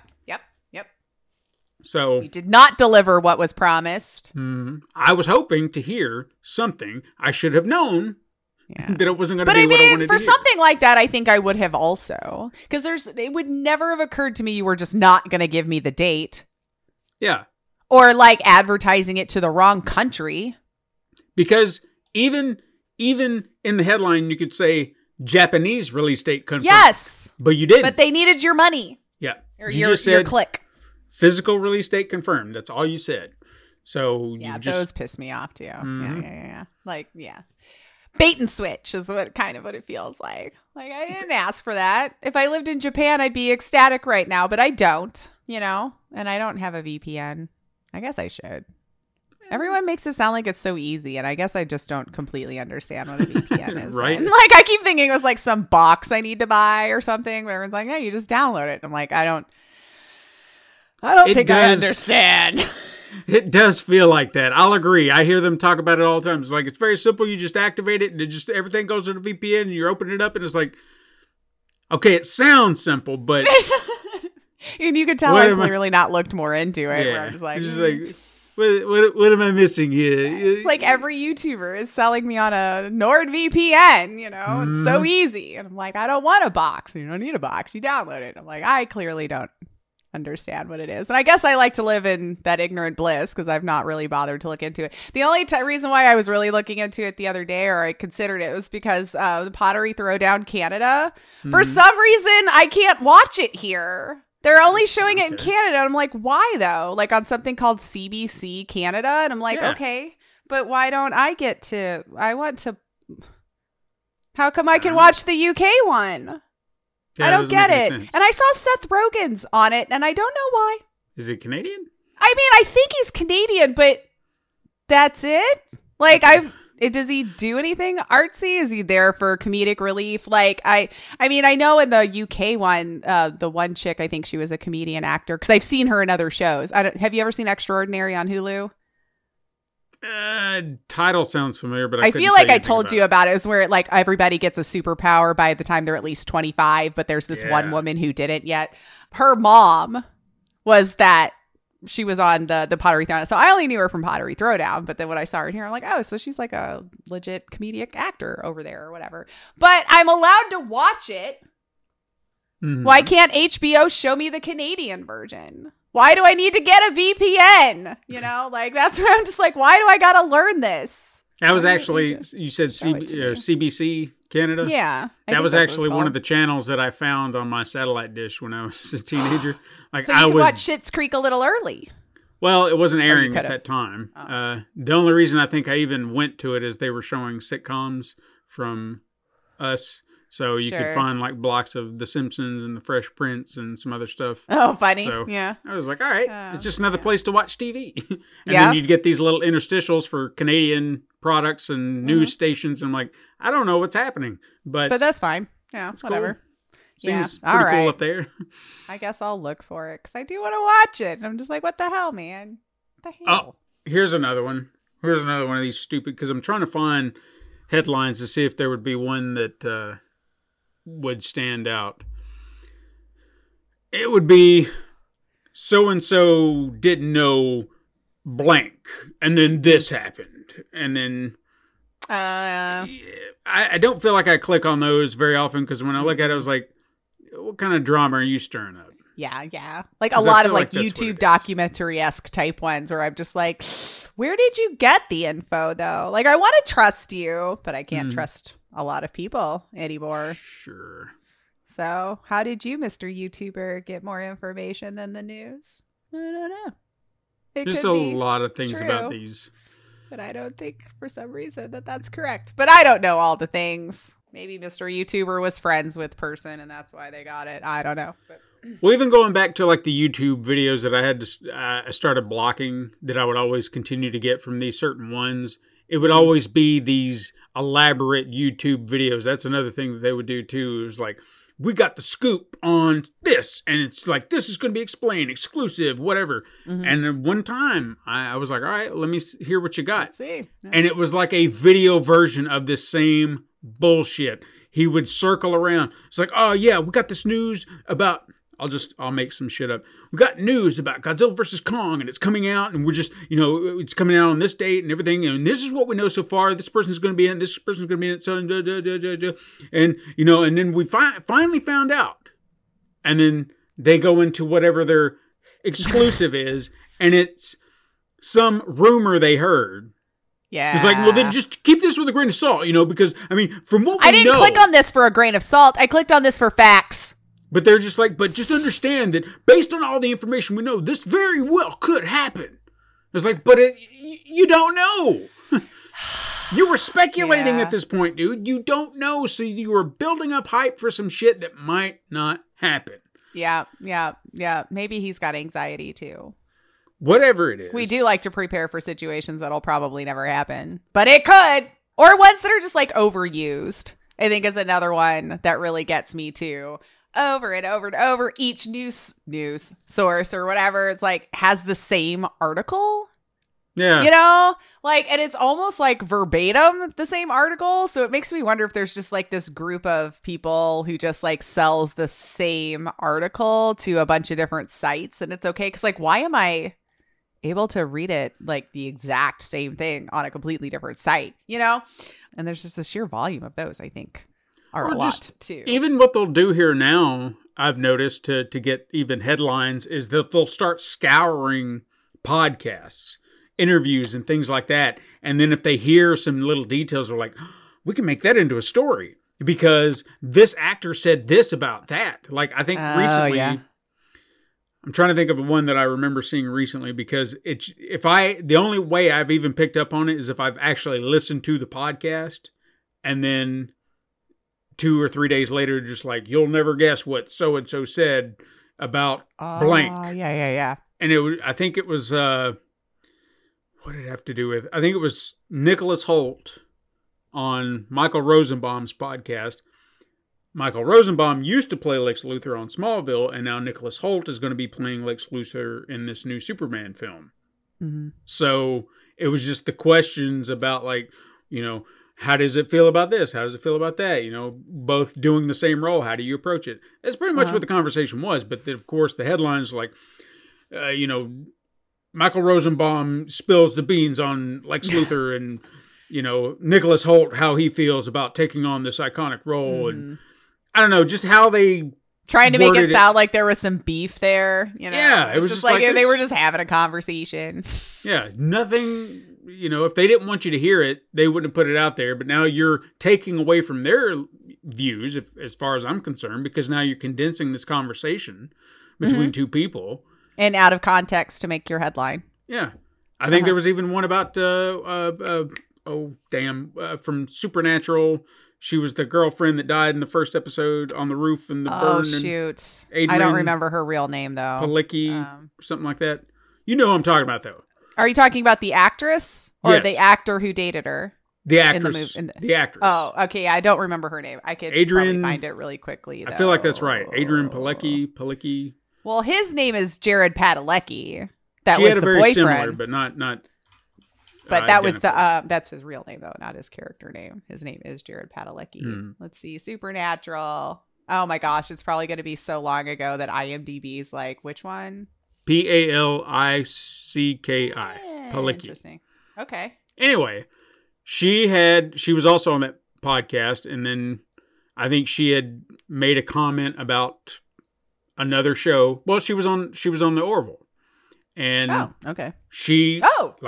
So You did not deliver what was promised. I was hoping to hear something. I should have known Yeah. that it wasn't going to But be I what I mean, wanted for to hear. something like that, I think I would have also. Because it would never have occurred to me you were just not going to give me the date. Yeah. Or like advertising it to the wrong country. Because even in the headline, you could say Japanese release date confirmed. Yes. But you didn't. But they needed your money. yeah. Or You your just said click. physical release date confirmed. That's all you said. So Yeah, you just those piss me off too. Mhm. Yeah. Like, yeah. Bait and switch is what it feels like. Like, I didn't ask for that. If I lived in Japan, I'd be ecstatic right now, but I don't, you know? And I don't have a VPN. I guess I should. Everyone makes it sound like it's so easy, and I guess I just don't completely understand what a VPN is. Right. then. Like, I keep thinking it was like some box I need to buy or something, but everyone's like, yeah, you just download it. I'm like, I don't It think I does- understand. It does feel like that. I'll agree. I hear them talk about it all the time. It's like, it's very simple. You just activate it and it just everything goes to the VPN and you're opening it up and it's like, okay, it sounds simple, but And you could tell What I've am I- clearly not looked more into it. Where yeah. I'm just like, It's just like, what am I missing here? it's like every YouTuber is selling me on a NordVPN, you know? It's so easy. And I'm like, I don't want a box. You don't need a box. You download it. I'm like, I clearly don't understand what it is. And I guess I like to live in that ignorant bliss because I've not really bothered to look into it. The only reason why I was really looking into it the other day, or I considered it, was because the Pottery Throwdown Canada, for some reason, I can't watch it here. They're only showing it in Canada. I'm like, why though? Like on something called CBC Canada. And I'm like, okay, but why don't I get to, how come I can watch the UK one? Yeah, I don't get it. sense. And I saw Seth Rogen's on it, and I don't know why. Is he Canadian? I mean, I think he's Canadian, but that's it? Like, does he do anything artsy? Is he there for comedic relief? Like, I mean, I know in the UK one, the one chick, I think she was a comedian actor, because I've seen her in other shows. Have you ever seen Extraordinary on Hulu? Title sounds familiar, but I feel like I told you about it. It's where like everybody gets a superpower by the time they're at least 25, but there's this one woman who didn't yet. Her mom was that she was on the Pottery Throwdown. So I only knew her from Pottery Throwdown, but then when I saw her in here, I'm like, oh, so she's like a legit comedic actor over there or whatever. But I'm allowed to watch it. Mm-hmm. Why can't HBO show me the Canadian version? Why do I need to get a VPN? You know, like that's where I'm just like, why do I got to learn this? That was actually, you said CBC Canada? Yeah. That was actually one of the channels that I found on my satellite dish when I was a teenager. Like so you could watch Schitt's Creek a little early. Well, it wasn't airing at that time. Oh. The only reason I think I even went to it is they were showing sitcoms from us. So you could find like blocks of The Simpsons and The Fresh Prince and some other stuff. Oh, funny. So yeah. I was like, all right, it's just another place to watch TV. And then you'd get these little interstitials for Canadian products and news stations. And I'm like, I don't know what's happening. But that's fine. Yeah, whatever. Cool. Seems pretty cool up there. I guess I'll look for it because I do want to watch it. And I'm just like, what the hell, man? What the hell? Oh, here's another one. Here's another one of these stupid, because I'm trying to find headlines to see if there would be one that would stand out. It would be so-and-so didn't know blank, and then this happened. And then I don't feel like I click on those very often, because when I look at it, I was like, what kind of drama are you stirring up? Yeah. Like a lot of like YouTube documentary-esque type ones where I'm just like, where did you get the info though? Like I want to trust you, but I can't trust a lot of people anymore. Sure. So how did you, Mr. YouTuber, get more information than the news? I don't know. There's a lot of things about these. But I don't think for some reason that's correct. But I don't know all the things. Maybe Mr. YouTuber was friends with person and that's why they got it. I don't know. But well, even going back to like the YouTube videos that I had to, I started blocking that I would always continue to get from these certain ones. It would always be these elaborate YouTube videos. That's another thing that they would do too. It was like, we got the scoop on this, and it's like, this is going to be explained, exclusive, whatever. Mm-hmm. And then one time, I was like, all right, let me hear what you got. Let's see. Yeah. And it was like a video version of this same bullshit. He would circle around. It's like, oh yeah, we got this news about... I'll make some shit up. We got news about Godzilla versus Kong, and it's coming out, and we're just, it's coming out on this date and everything, and this is what we know so far. This person's going to be in, this person's going to be in, so, and, and then we finally found out. And then they go into whatever their exclusive is, and it's some rumor they heard. Yeah. It's like, well, then just keep this with a grain of salt, because, I mean, from what we know. I didn't click on this for a grain of salt. I clicked on this for facts. But they're just like, but just understand that based on all the information we know, this very well could happen. It's like, but you don't know. You were speculating at this point, dude. You don't know. So you were building up hype for some shit that might not happen. Yeah. Maybe he's got anxiety too. Whatever it is. We do like to prepare for situations that'll probably never happen. But it could. Or ones that are just like overused, I think is another one that really gets me too. Over and over and over, each news source or whatever, it's like has the same article. Yeah. And it's almost like verbatim the same article. So it makes me wonder if there's just like this group of people who just like sells the same article to a bunch of different sites. And it's okay. Cause like, why am I able to read it like the exact same thing on a completely different site, And there's just a sheer volume of those, I think. are Or a lot just too. Even what they'll do here now, I've noticed to get even headlines, is that they'll start scouring podcasts, interviews, and things like that. And then if they hear some little details, they're like, we can make that into a story because this actor said this about that. Like, I think recently, yeah. I'm trying to think of one that I remember seeing recently, because the only way I've even picked up on it is if I've actually listened to the podcast and then 2 or 3 days later, just like, you'll never guess what so-and-so said about blank. Yeah. And I think it was, what did it have to do with? I think it was Nicholas Hoult on Michael Rosenbaum's podcast. Michael Rosenbaum used to play Lex Luthor on Smallville, and now Nicholas Hoult is going to be playing Lex Luthor in this new Superman film. Mm-hmm. So it was just the questions about, like, you know, how does it feel about this? How does it feel about that? You know, both doing the same role. How do you approach it? That's pretty much what the conversation was. But then, of course, the headlines like, you know, Michael Rosenbaum spills the beans on Lex Luthor, and, you know, Nicholas Hoult, how he feels about taking on this iconic role. And I don't know, just how they trying to make worded it sound like there was some beef there. You know, Yeah, it was just like they were just having a conversation. Yeah, nothing, you know, if they didn't want you to hear it, they wouldn't have put it out there. But now you're taking away from their views, as far as I'm concerned, because now you're condensing this conversation between two people. And out of context to make your headline. Yeah. I think there was even one about, from Supernatural. She was the girlfriend that died in the first episode on the roof in the burn. Oh, shoot. I don't remember her real name, though. Palicki, or something like that. You know who I'm talking about, though. Are you talking about the actress or Yes. the actor who dated her? The actress. The actress. Oh, okay. I don't remember her name. I could probably find it really quickly, though. I feel like that's right. Adrian Palicki. Well, his name is Jared Padalecki. That She was had a the very boyfriend. similar, but not. But that was identical. that's his real name, though, not his character name. His name is Jared Padalecki. Let's see. Supernatural. Oh my gosh, it's probably going to be so long ago that IMDb's like, which one? Palicki. Palicki. Interesting. Okay. Anyway, she was also on that podcast, and then I think she had made a comment about another show. Well, she was on the Orville. And okay. He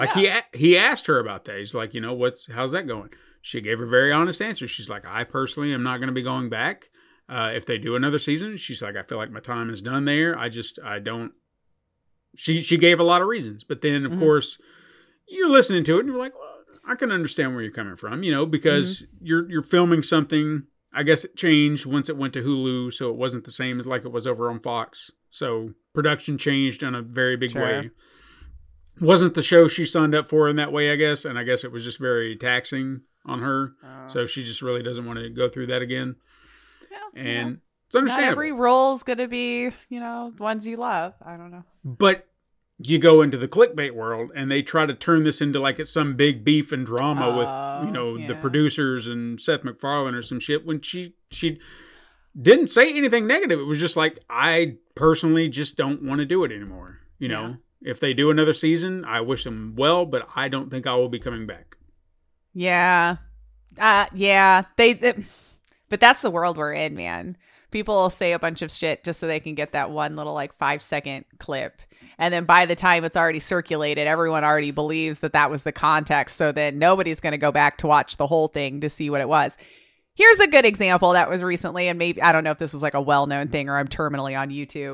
asked her about that. He's like, you know, how's that going? She gave a very honest answer. She's like, I personally am not going to be going back. If they do another season, she's like, I feel like my time is done there. I don't. She gave a lot of reasons, but then of course you're listening to it and you're like, well, I can understand where you're coming from, you know, because you're filming something. I guess it changed once it went to Hulu, so it wasn't the same as like it was over on Fox. So production changed in a very big way. Wasn't the show she signed up for in that way, I guess. And I guess it was just very taxing on her. So she just really doesn't want to go through that again. And it's understandable. Not every role's going to be, you know, ones you love. I don't know. But you go into the clickbait world and they try to turn this into like it's some big beef and drama with, you know, the producers and Seth MacFarlane or some shit, when she didn't say anything negative. It was just like, I personally just don't want to do it anymore. You know, if they do another season, I wish them well, but I don't think I will be coming back. Yeah. But that's the world we're in, man. People will say a bunch of shit just so they can get that one little like 5-second clip. And then by the time it's already circulated, everyone already believes that was the context. So then nobody's going to go back to watch the whole thing to see what it was. Here's a good example that was recently, and maybe, I don't know if this was like a well-known thing or I'm terminally on YouTube.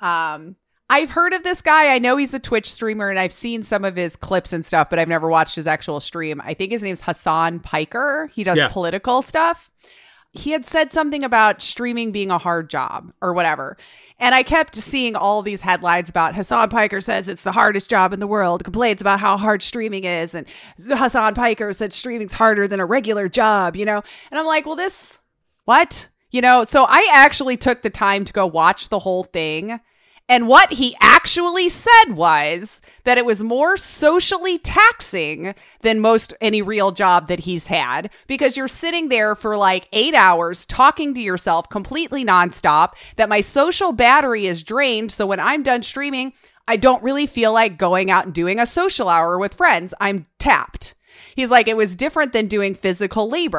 I've heard of this guy. I know he's a Twitch streamer and I've seen some of his clips and stuff, but I've never watched his actual stream. I think his name's Hassan Piker. He does political stuff. He had said something about streaming being a hard job or whatever. And I kept seeing all these headlines about Hassan Piker says it's the hardest job in the world, complains about how hard streaming is. And Hassan Piker said streaming's harder than a regular job, you know? And I'm like, well, what? You know, so I actually took the time to go watch the whole thing. And what he actually said was that it was more socially taxing than any real job that he's had, because you're sitting there for like 8 hours talking to yourself completely nonstop, that my social battery is drained. So when I'm done streaming, I don't really feel like going out and doing a social hour with friends. I'm tapped. He's like, it was different than doing physical labor.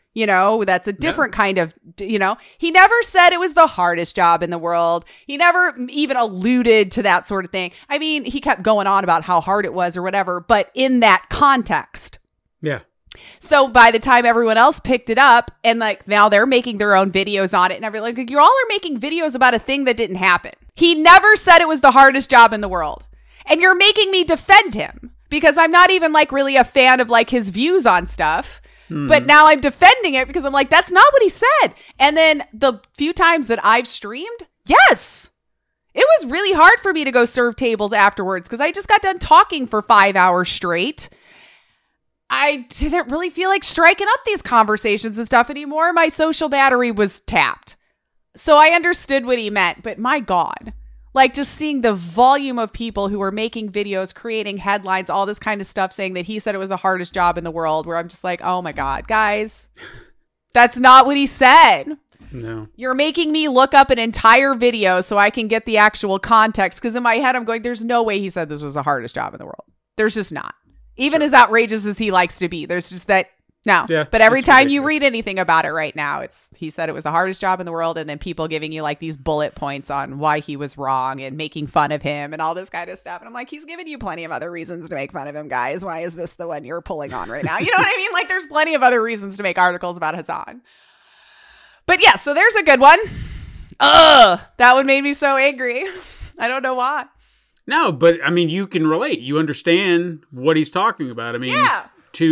You know, that's a different kind of, you know, he never said it was the hardest job in the world. He never even alluded to that sort of thing. I mean, he kept going on about how hard it was or whatever, but in that context. Yeah. So by the time everyone else picked it up and like now they're making their own videos on it and everything, like, you all are making videos about a thing that didn't happen. He never said it was the hardest job in the world. And you're making me defend him because I'm not even like really a fan of like his views on stuff. But now I'm defending it because I'm like, that's not what he said. And then the few times that I've streamed, yes, it was really hard for me to go serve tables afterwards because I just got done talking for 5 hours straight. I didn't really feel like striking up these conversations and stuff anymore. My social battery was tapped. So I understood what he meant, but my God. Like just seeing the volume of people who were making videos, creating headlines, all this kind of stuff, saying that he said it was the hardest job in the world, where I'm just like, oh my God, guys, that's not what he said. No. You're making me look up an entire video so I can get the actual context. Because in my head, I'm going, there's no way he said this was the hardest job in the world. There's just not. Even as outrageous as he likes to be, there's just that. No, Yeah, but every it's time you ridiculous. read anything about it right now, he said it was the hardest job in the world. And then people giving you like these bullet points on why he was wrong and making fun of him and all this kind of stuff. And I'm like, he's giving you plenty of other reasons to make fun of him, guys. Why is this the one you're pulling on right now? You know what I mean? Like there's plenty of other reasons to make articles about Hassan. But yeah, so there's a good one. That one made me so angry. I don't know why. No, but I mean, you can relate. You understand what he's talking about. I mean, Yeah.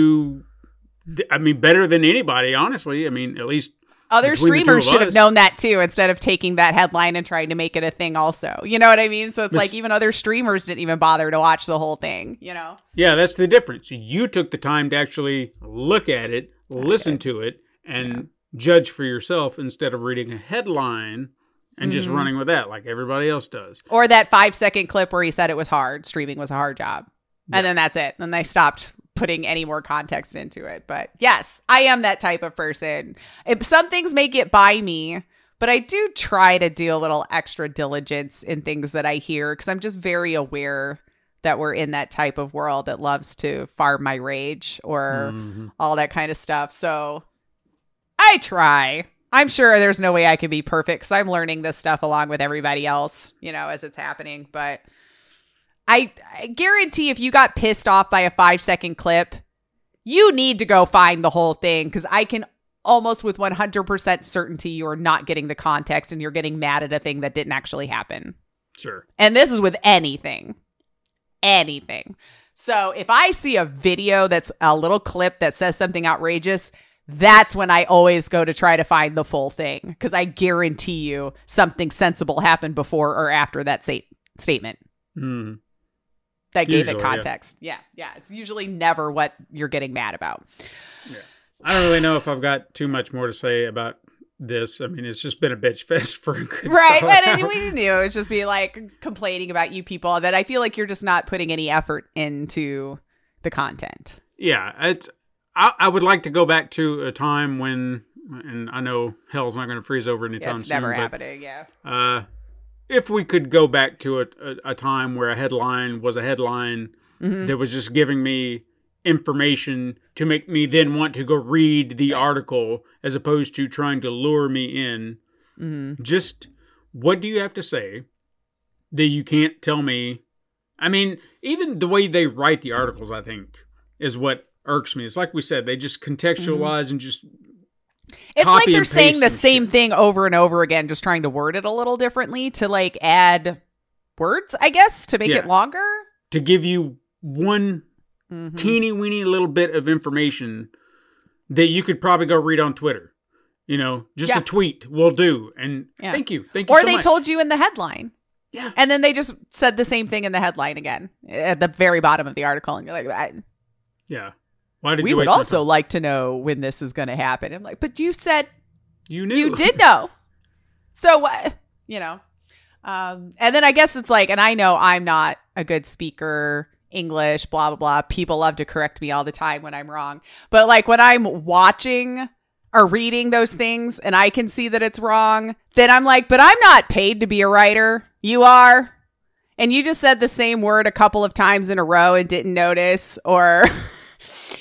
better than anybody, honestly. I mean, at least Other between the two streamers of should have us. known that too, instead of taking that headline and trying to make it a thing also. You know what I mean? So it's like even other streamers didn't even bother to watch the whole thing, you know? Yeah, that's the difference. You took the time to actually look at it, listen to it, and judge for yourself instead of reading a headline and just running with that like everybody else does. Or that 5-second clip where he said it was hard. Streaming was a hard job. And then that's it. Then they stopped putting any more context into it. But yes, I am that type of person. Some things may get by me, but I do try to do a little extra diligence in things that I hear because I'm just very aware that we're in that type of world that loves to farm my rage or all that kind of stuff. So I try. I'm sure there's no way I can be perfect because I'm learning this stuff along with everybody else, you know, as it's happening. But I guarantee if you got pissed off by a 5-second clip, you need to go find the whole thing because I can almost with 100% certainty you're not getting the context and you're getting mad at a thing that didn't actually happen. Sure. And this is with anything. Anything. So if I see a video that's a little clip that says something outrageous, that's when I always go to try to find the full thing because I guarantee you something sensible happened before or after that statement. Mm. That gave it Usually, context. Yeah. It's usually never what you're getting mad about. Yeah. I don't really know if I've got too much more to say about this. I mean, it's just been a bitch fest for a good Right. solid And hour. we knew it's just be like complaining about you people that I feel like you're just not putting any effort into the content. Yeah, I would like to go back to a time when, and I know hell's not going to freeze over anytime It's soon. never but, happening. Yeah. If we could go back to a time where a headline was a headline that was just giving me information to make me then want to go read the article as opposed to trying to lure me in, just what do you have to say that you can't tell me? I mean, even the way they write the articles, I think, is what irks me. It's like we said, they just contextualize and just It's like copy they're and saying paste the some same shit. thing over and over again, just trying to word it a little differently to like add words, I guess, to make Yeah. it longer. to give you one teeny weeny little bit of information that you could probably go read on Twitter. You know, just Yeah. a tweet will do. And Yeah. thank you. Or so they much. told you in the headline. Yeah. And then they just said the same thing in the headline again at the very bottom of the article. And you're like, Yeah. Why did we you would waste my also time? like to know when this is going to happen. I'm like, but you said You knew. you did know. So what, you know? And then I guess it's like, and I know I'm not a good speaker, English, blah, blah, blah. People love to correct me all the time when I'm wrong. But like when I'm watching or reading those things and I can see that it's wrong, then I'm like, but I'm not paid to be a writer. You are. And you just said the same word a couple of times in a row and didn't notice, or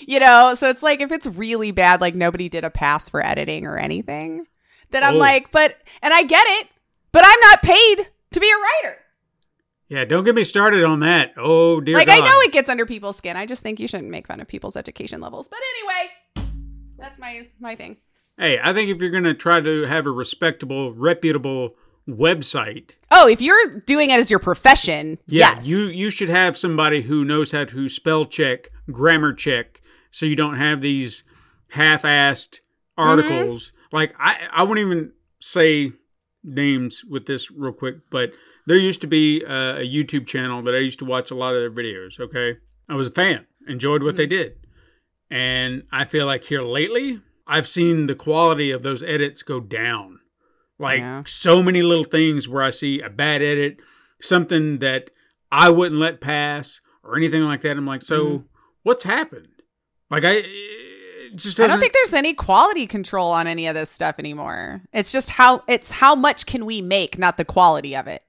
You know, so it's like if it's really bad, like nobody did a pass for editing or anything, then I'm like, and I get it, but I'm not paid to be a writer. Yeah, don't get me started on that. Oh, dear Like, God. I know it gets under people's skin. I just think you shouldn't make fun of people's education levels. But anyway, that's my thing. Hey, I think if you're going to try to have a respectable, reputable website. Oh, if you're doing it as your profession, Yeah, yes. you should have somebody who knows how to spell check, grammar check, so you don't have these half-assed articles. Like, I wouldn't even say names with this real quick, but there used to be a YouTube channel that I used to watch a lot of their videos, okay? I was a fan, enjoyed what they did. And I feel like here lately, I've seen the quality of those edits go down. Like so many little things where I see a bad edit, something that I wouldn't let pass or anything like that. I'm like, so what's happened? Like it just doesn't... I don't think there's any quality control on any of this stuff anymore. It's just how much can we make, not the quality of it.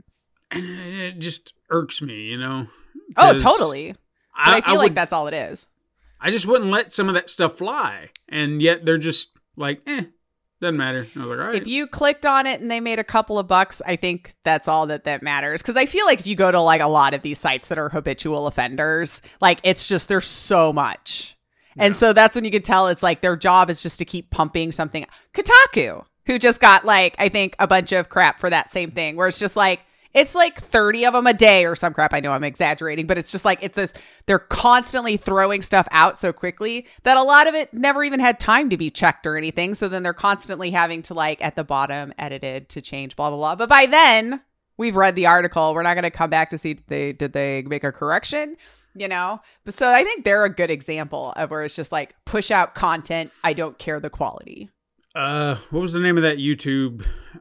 It just irks me, you know? Oh, totally. But I feel like would, that's all it is. I just wouldn't let some of that stuff fly. And yet they're just like, doesn't matter. I was like, all right. If you clicked on it and they made a couple of bucks, I think that's all that matters. Because I feel like if you go to like a lot of these sites that are habitual offenders, like it's just, there's so much. And so that's when you can tell it's like their job is just to keep pumping something. Kotaku, who just got like, I think a bunch of crap for that same thing, where it's just like, it's like 30 of them a day or some crap. I know I'm exaggerating, but it's just like, it's this, they're constantly throwing stuff out so quickly that a lot of it never even had time to be checked or anything. So then they're constantly having to like at the bottom edited to change, blah, blah, blah. But by then we've read the article. We're not going to come back to see did they make a correction, you know? But so I think they're a good example of where it's just like push out content. I don't care the quality. What was the name of that YouTube?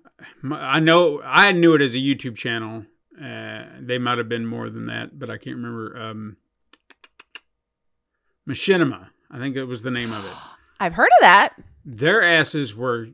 I knew it as a YouTube channel. They might have been more than that, but I can't remember. Machinima, I think it was the name of it. I've heard of that. Their asses were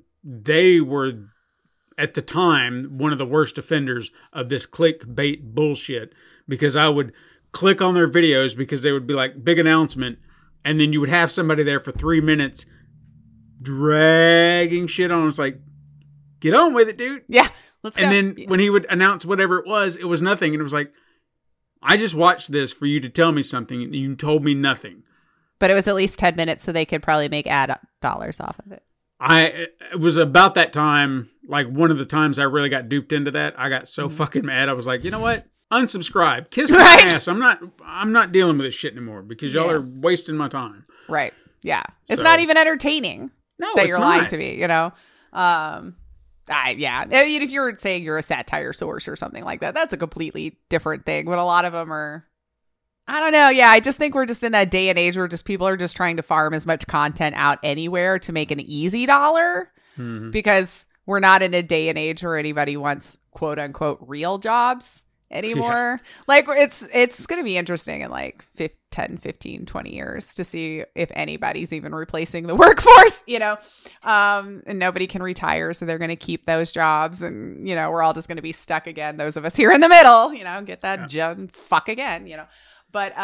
at the time one of the worst offenders of this clickbait bullshit, because I would click on their videos because they would be like big announcement, and then you would have somebody there for 3 minutes dragging shit on. It's like, get on with it, dude. Yeah, let's go. And then when he would announce whatever it was nothing. And it was like, I just watched this for you to tell me something, and you told me nothing. But it was at least 10 minutes, so they could probably make ad dollars off of it. It was about that time, like one of the times I really got duped into that. I got so fucking mad. I was like, you know what? Unsubscribe. Kiss my ass. I'm not dealing with this shit anymore because y'all are wasting my time. Right. Yeah. It's So- not even entertaining. No, that it's you're lying not. to me, you know? I mean, if you're saying you're a satire source or something like that, that's a completely different thing. But a lot of them are, I don't know. Yeah, I just think we're just in that day and age where just people are just trying to farm as much content out anywhere to make an easy dollar, because we're not in a day and age where anybody wants quote unquote real jobs anymore. Like it's going to be interesting in like 10, 15, 20 years to see if anybody's even replacing the workforce, you know, and nobody can retire. So they're going to keep those jobs, and, you know, we're all just going to be stuck again. Those of us here in the middle, you know, get that fuck again, you know, but,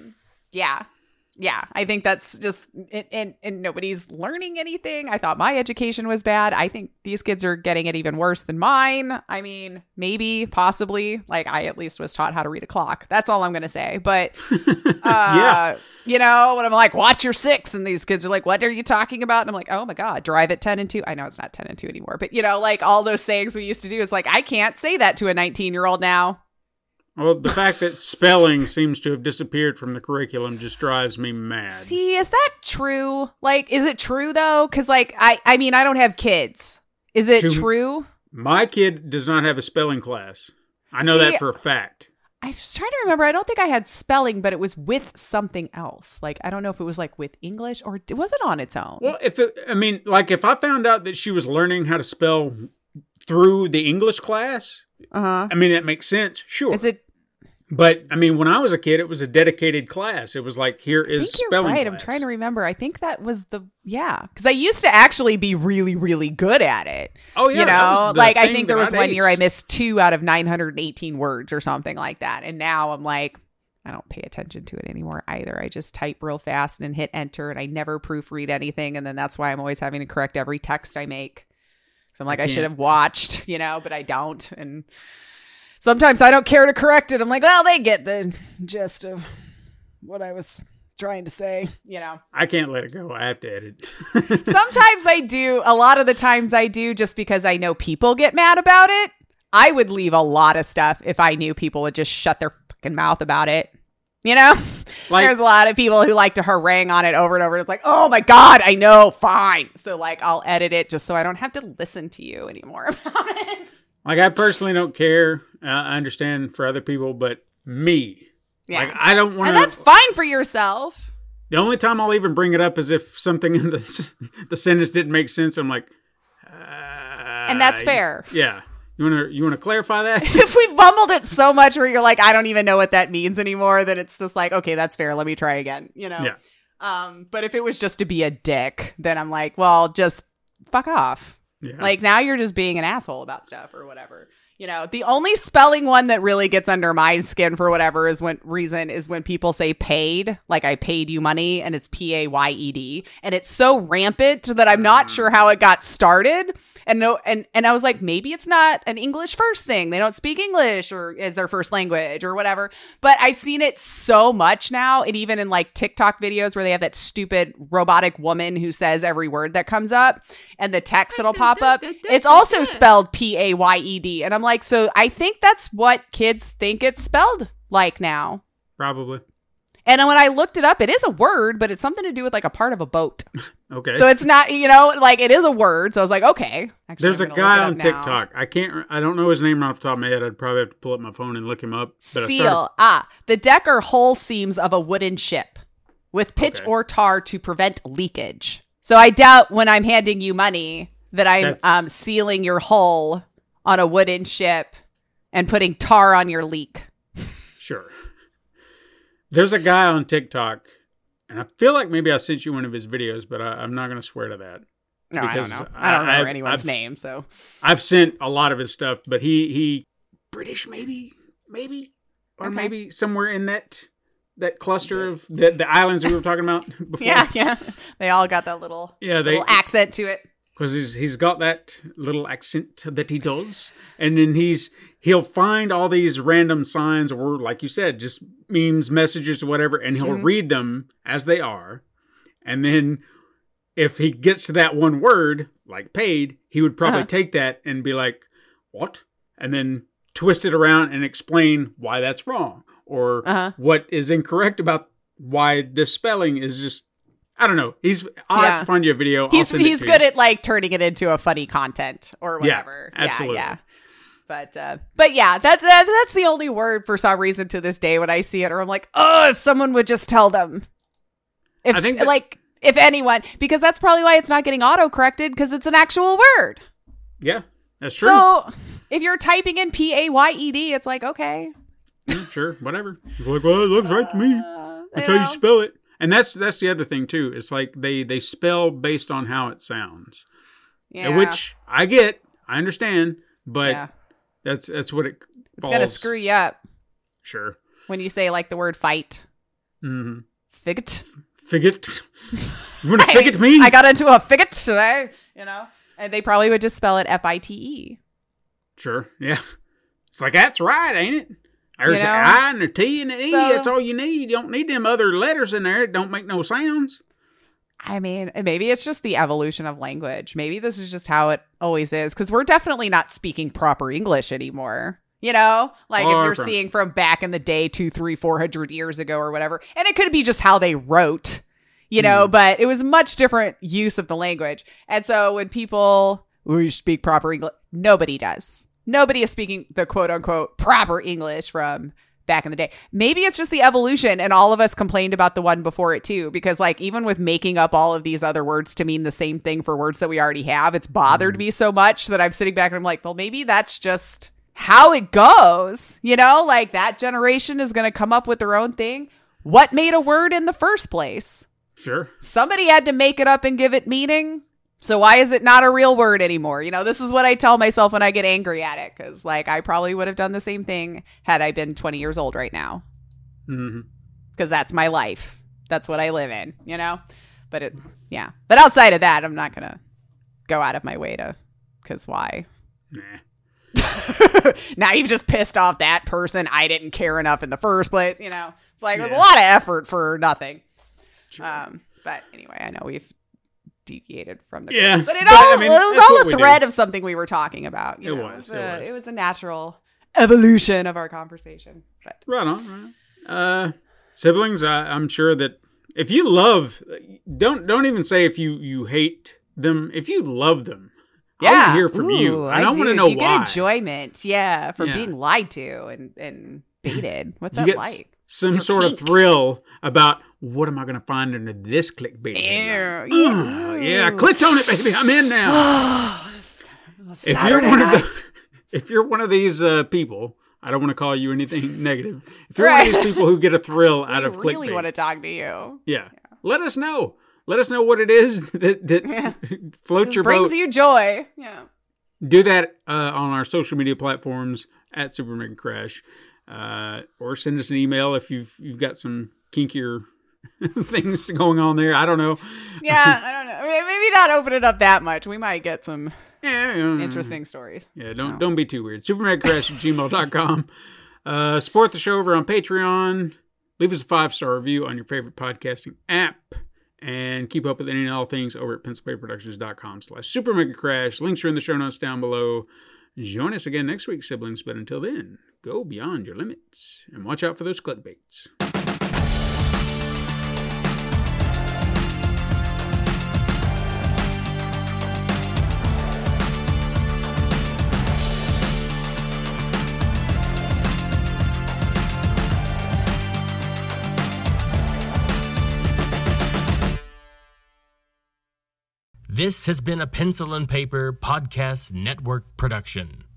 yeah, I think that's just, and nobody's learning anything. I thought my education was bad. I think these kids are getting it even worse than mine. I mean, maybe, possibly, like I at least was taught how to read a clock. That's all I'm going to say. But, you know, when I'm like, watch your 6, and these kids are like, what are you talking about? And I'm like, oh my God, drive at 10 and 2. I know it's not 10 and 2 anymore, but, you know, like all those sayings we used to do, it's like, I can't say that to a 19-year-old now. Well, the fact that spelling seems to have disappeared from the curriculum just drives me mad. See, is that true? Like, is it true though? Because like, I mean, I don't have kids. Is it true? My kid does not have a spelling class. I know that for a fact. I was trying to remember. I don't think I had spelling, but it was with something else. Like, I don't know if it was like with English or was it on its own? Well, if I found out that she was learning how to spell through the English class, I mean, that makes sense. Sure. Is it? But I mean, when I was a kid, it was a dedicated class. It was like, here is I think spelling you're right. class. I'm trying to remember. I think that was because I used to actually be really, really good at it. Oh yeah, you that was know, the like I thing think there that was I'd one year I ace. missed 2 out of 918 words or something like that, and now I'm like, I don't pay attention to it anymore either. I just type real fast and hit enter, and I never proofread anything. And then that's why I'm always having to correct every text I make. So I'm like, I should have watched, but I don't. And sometimes I don't care to correct it. I'm like, well, they get the gist of what I was trying to say, I can't let it go. I have to edit. Sometimes I do. A lot of the times I do, just because I know people get mad about it. I would leave a lot of stuff if I knew people would just shut their fucking mouth about it. There's a lot of people who like to harangue on it over and over. It's like, oh my God, I know, fine. So I'll edit it just so I don't have to listen to you anymore about it. I personally don't care. I understand for other people, but me, I don't want to. And that's fine for yourself. The only time I'll even bring it up is if something in the sentence didn't make sense. I'm like, and that's fair. Yeah. You want to clarify that? If we bumbled it so much where you're like, I don't even know what that means anymore, then it's just like, okay, that's fair. Let me try again, Yeah. But if it was just to be a dick, then I'm like, well, just fuck off. Yeah. Now you're just being an asshole about stuff or whatever. The only spelling one that really gets under my skin for whatever is when people say paid, like I paid you money, and it's PAYED, and it's so rampant that I'm not sure how it got started. And I was like, maybe it's not an English first thing. They don't speak English or is their first language or whatever. But I've seen it so much now. And even in TikTok videos where they have that stupid robotic woman who says every word that comes up and the text that'll pop up. It's also spelled PAYED. And I'm like, so I think that's what kids think it's spelled like now. Probably. And when I looked it up, it is a word, but it's something to do with a part of a boat. Okay. So it's not, it is a word. So I was like, okay. Actually, there's a guy on TikTok. I don't know his name off the top of my head. I'd probably have to pull up my phone and look him up. But Seal. The deck or hull seams of a wooden ship with pitch or tar to prevent leakage. So I doubt when I'm handing you money that I'm sealing your hull on a wooden ship and putting tar on your leak. Sure. There's a guy on TikTok, and I feel like maybe I sent you one of his videos, but I'm not going to swear to that. No, I don't know. I don't remember anyone's name, so. I've sent a lot of his stuff, but he British maybe, or maybe somewhere in that cluster of the islands we were talking about before. Yeah. They all got that little accent to it. Because he's got that little accent that he does. And then he'll find all these random signs or, like you said, just memes, messages, or whatever, and he'll read them as they are. And then if he gets to that one word, like paid, he would probably take that and be like, what? And then twist it around and explain why that's wrong. Or what is incorrect about why this spelling is just... I don't know. I'll have to find you a video. He's good at turning it into a funny content or whatever. Yeah, absolutely. Yeah. But yeah, that's the only word for some reason to this day when I see it, or I'm like, oh, if someone would just tell them. If anyone, because that's probably why it's not getting auto corrected, because it's an actual word. Yeah, that's true. So if you're typing in PAYED, it's like, okay. Yeah, sure, whatever. It's like, well, it looks right to me. That's how you spell it. And that's the other thing too. It's like they spell based on how it sounds. Yeah. Which I get, I understand, but that's what it falls. It's gonna screw you up. Sure. When you say the word fight. Mm-hmm. Figget. You want to figget me? I got into a figget today, And they probably would just spell it FITE. Sure. Yeah. It's like, that's right, ain't it? There's an I and a T and an E. That's all you need. You don't need them other letters in there. It don't make no sounds. I mean, maybe it's just the evolution of language. Maybe this is just how it always is. Because we're definitely not speaking proper English anymore. If you're seeing from back in the day, 200, 300, 400 years ago or whatever. And it could be just how they wrote, but it was much different use of the language. And so when people speak proper English, nobody does. Nobody is speaking the quote unquote proper English from back in the day. Maybe it's just the evolution, and all of us complained about the one before it too, because even with making up all of these other words to mean the same thing for words that we already have, it's bothered me so much that I'm sitting back and I'm like, well, maybe that's just how it goes. That generation is going to come up with their own thing. What made a word in the first place? Sure. Somebody had to make it up and give it meaning. So why is it not a real word anymore? This is what I tell myself when I get angry at it. Because I probably would have done the same thing had I been 20 years old right now. because that's my life. That's what I live in, you know? But But outside of that, I'm not going to go out of my way to, because why? Nah. Now you've just pissed off that person. I didn't care enough in the first place, you know? It's like, it was a lot of effort for nothing. Sure. But anyway, I know we've deviated from the but it was all a thread of something we were talking about. You know? It was a natural evolution of our conversation. But Right on. Siblings, I'm sure that if you love, don't even say if you hate them. If you love them, I want to hear from you. I want to know you why. get enjoyment, from being lied to and baited. What's you that get like? Some sort of thrill about what am I going to find under this clickbait? Yeah, I clicked on it, baby. I'm in now. If you're one of these people, I don't want to call you anything negative. If you're one of these people who get a thrill out of clickbait, really want to talk to you. Yeah. Let us know. Let us know what it is that floats your brings boat. you joy. Yeah. Do that on our social media platforms at Super Mega Crash, or send us an email if you've got some kinkier things going on there. I don't know. Yeah, I don't know. I mean, maybe not open it up that much. We might get some interesting stories. Yeah, don't be too weird. supermegacrash@gmail.com. Support the show over on Patreon. Leave us a 5-star review on your favorite podcasting app. And keep up with any and all things over at pencilpaperproductions.com/supermegacrash. Links are in the show notes down below. Join us again next week, siblings. But until then, go beyond your limits and watch out for those clickbaits. This has been a Pencil and Paper Podcast Network production.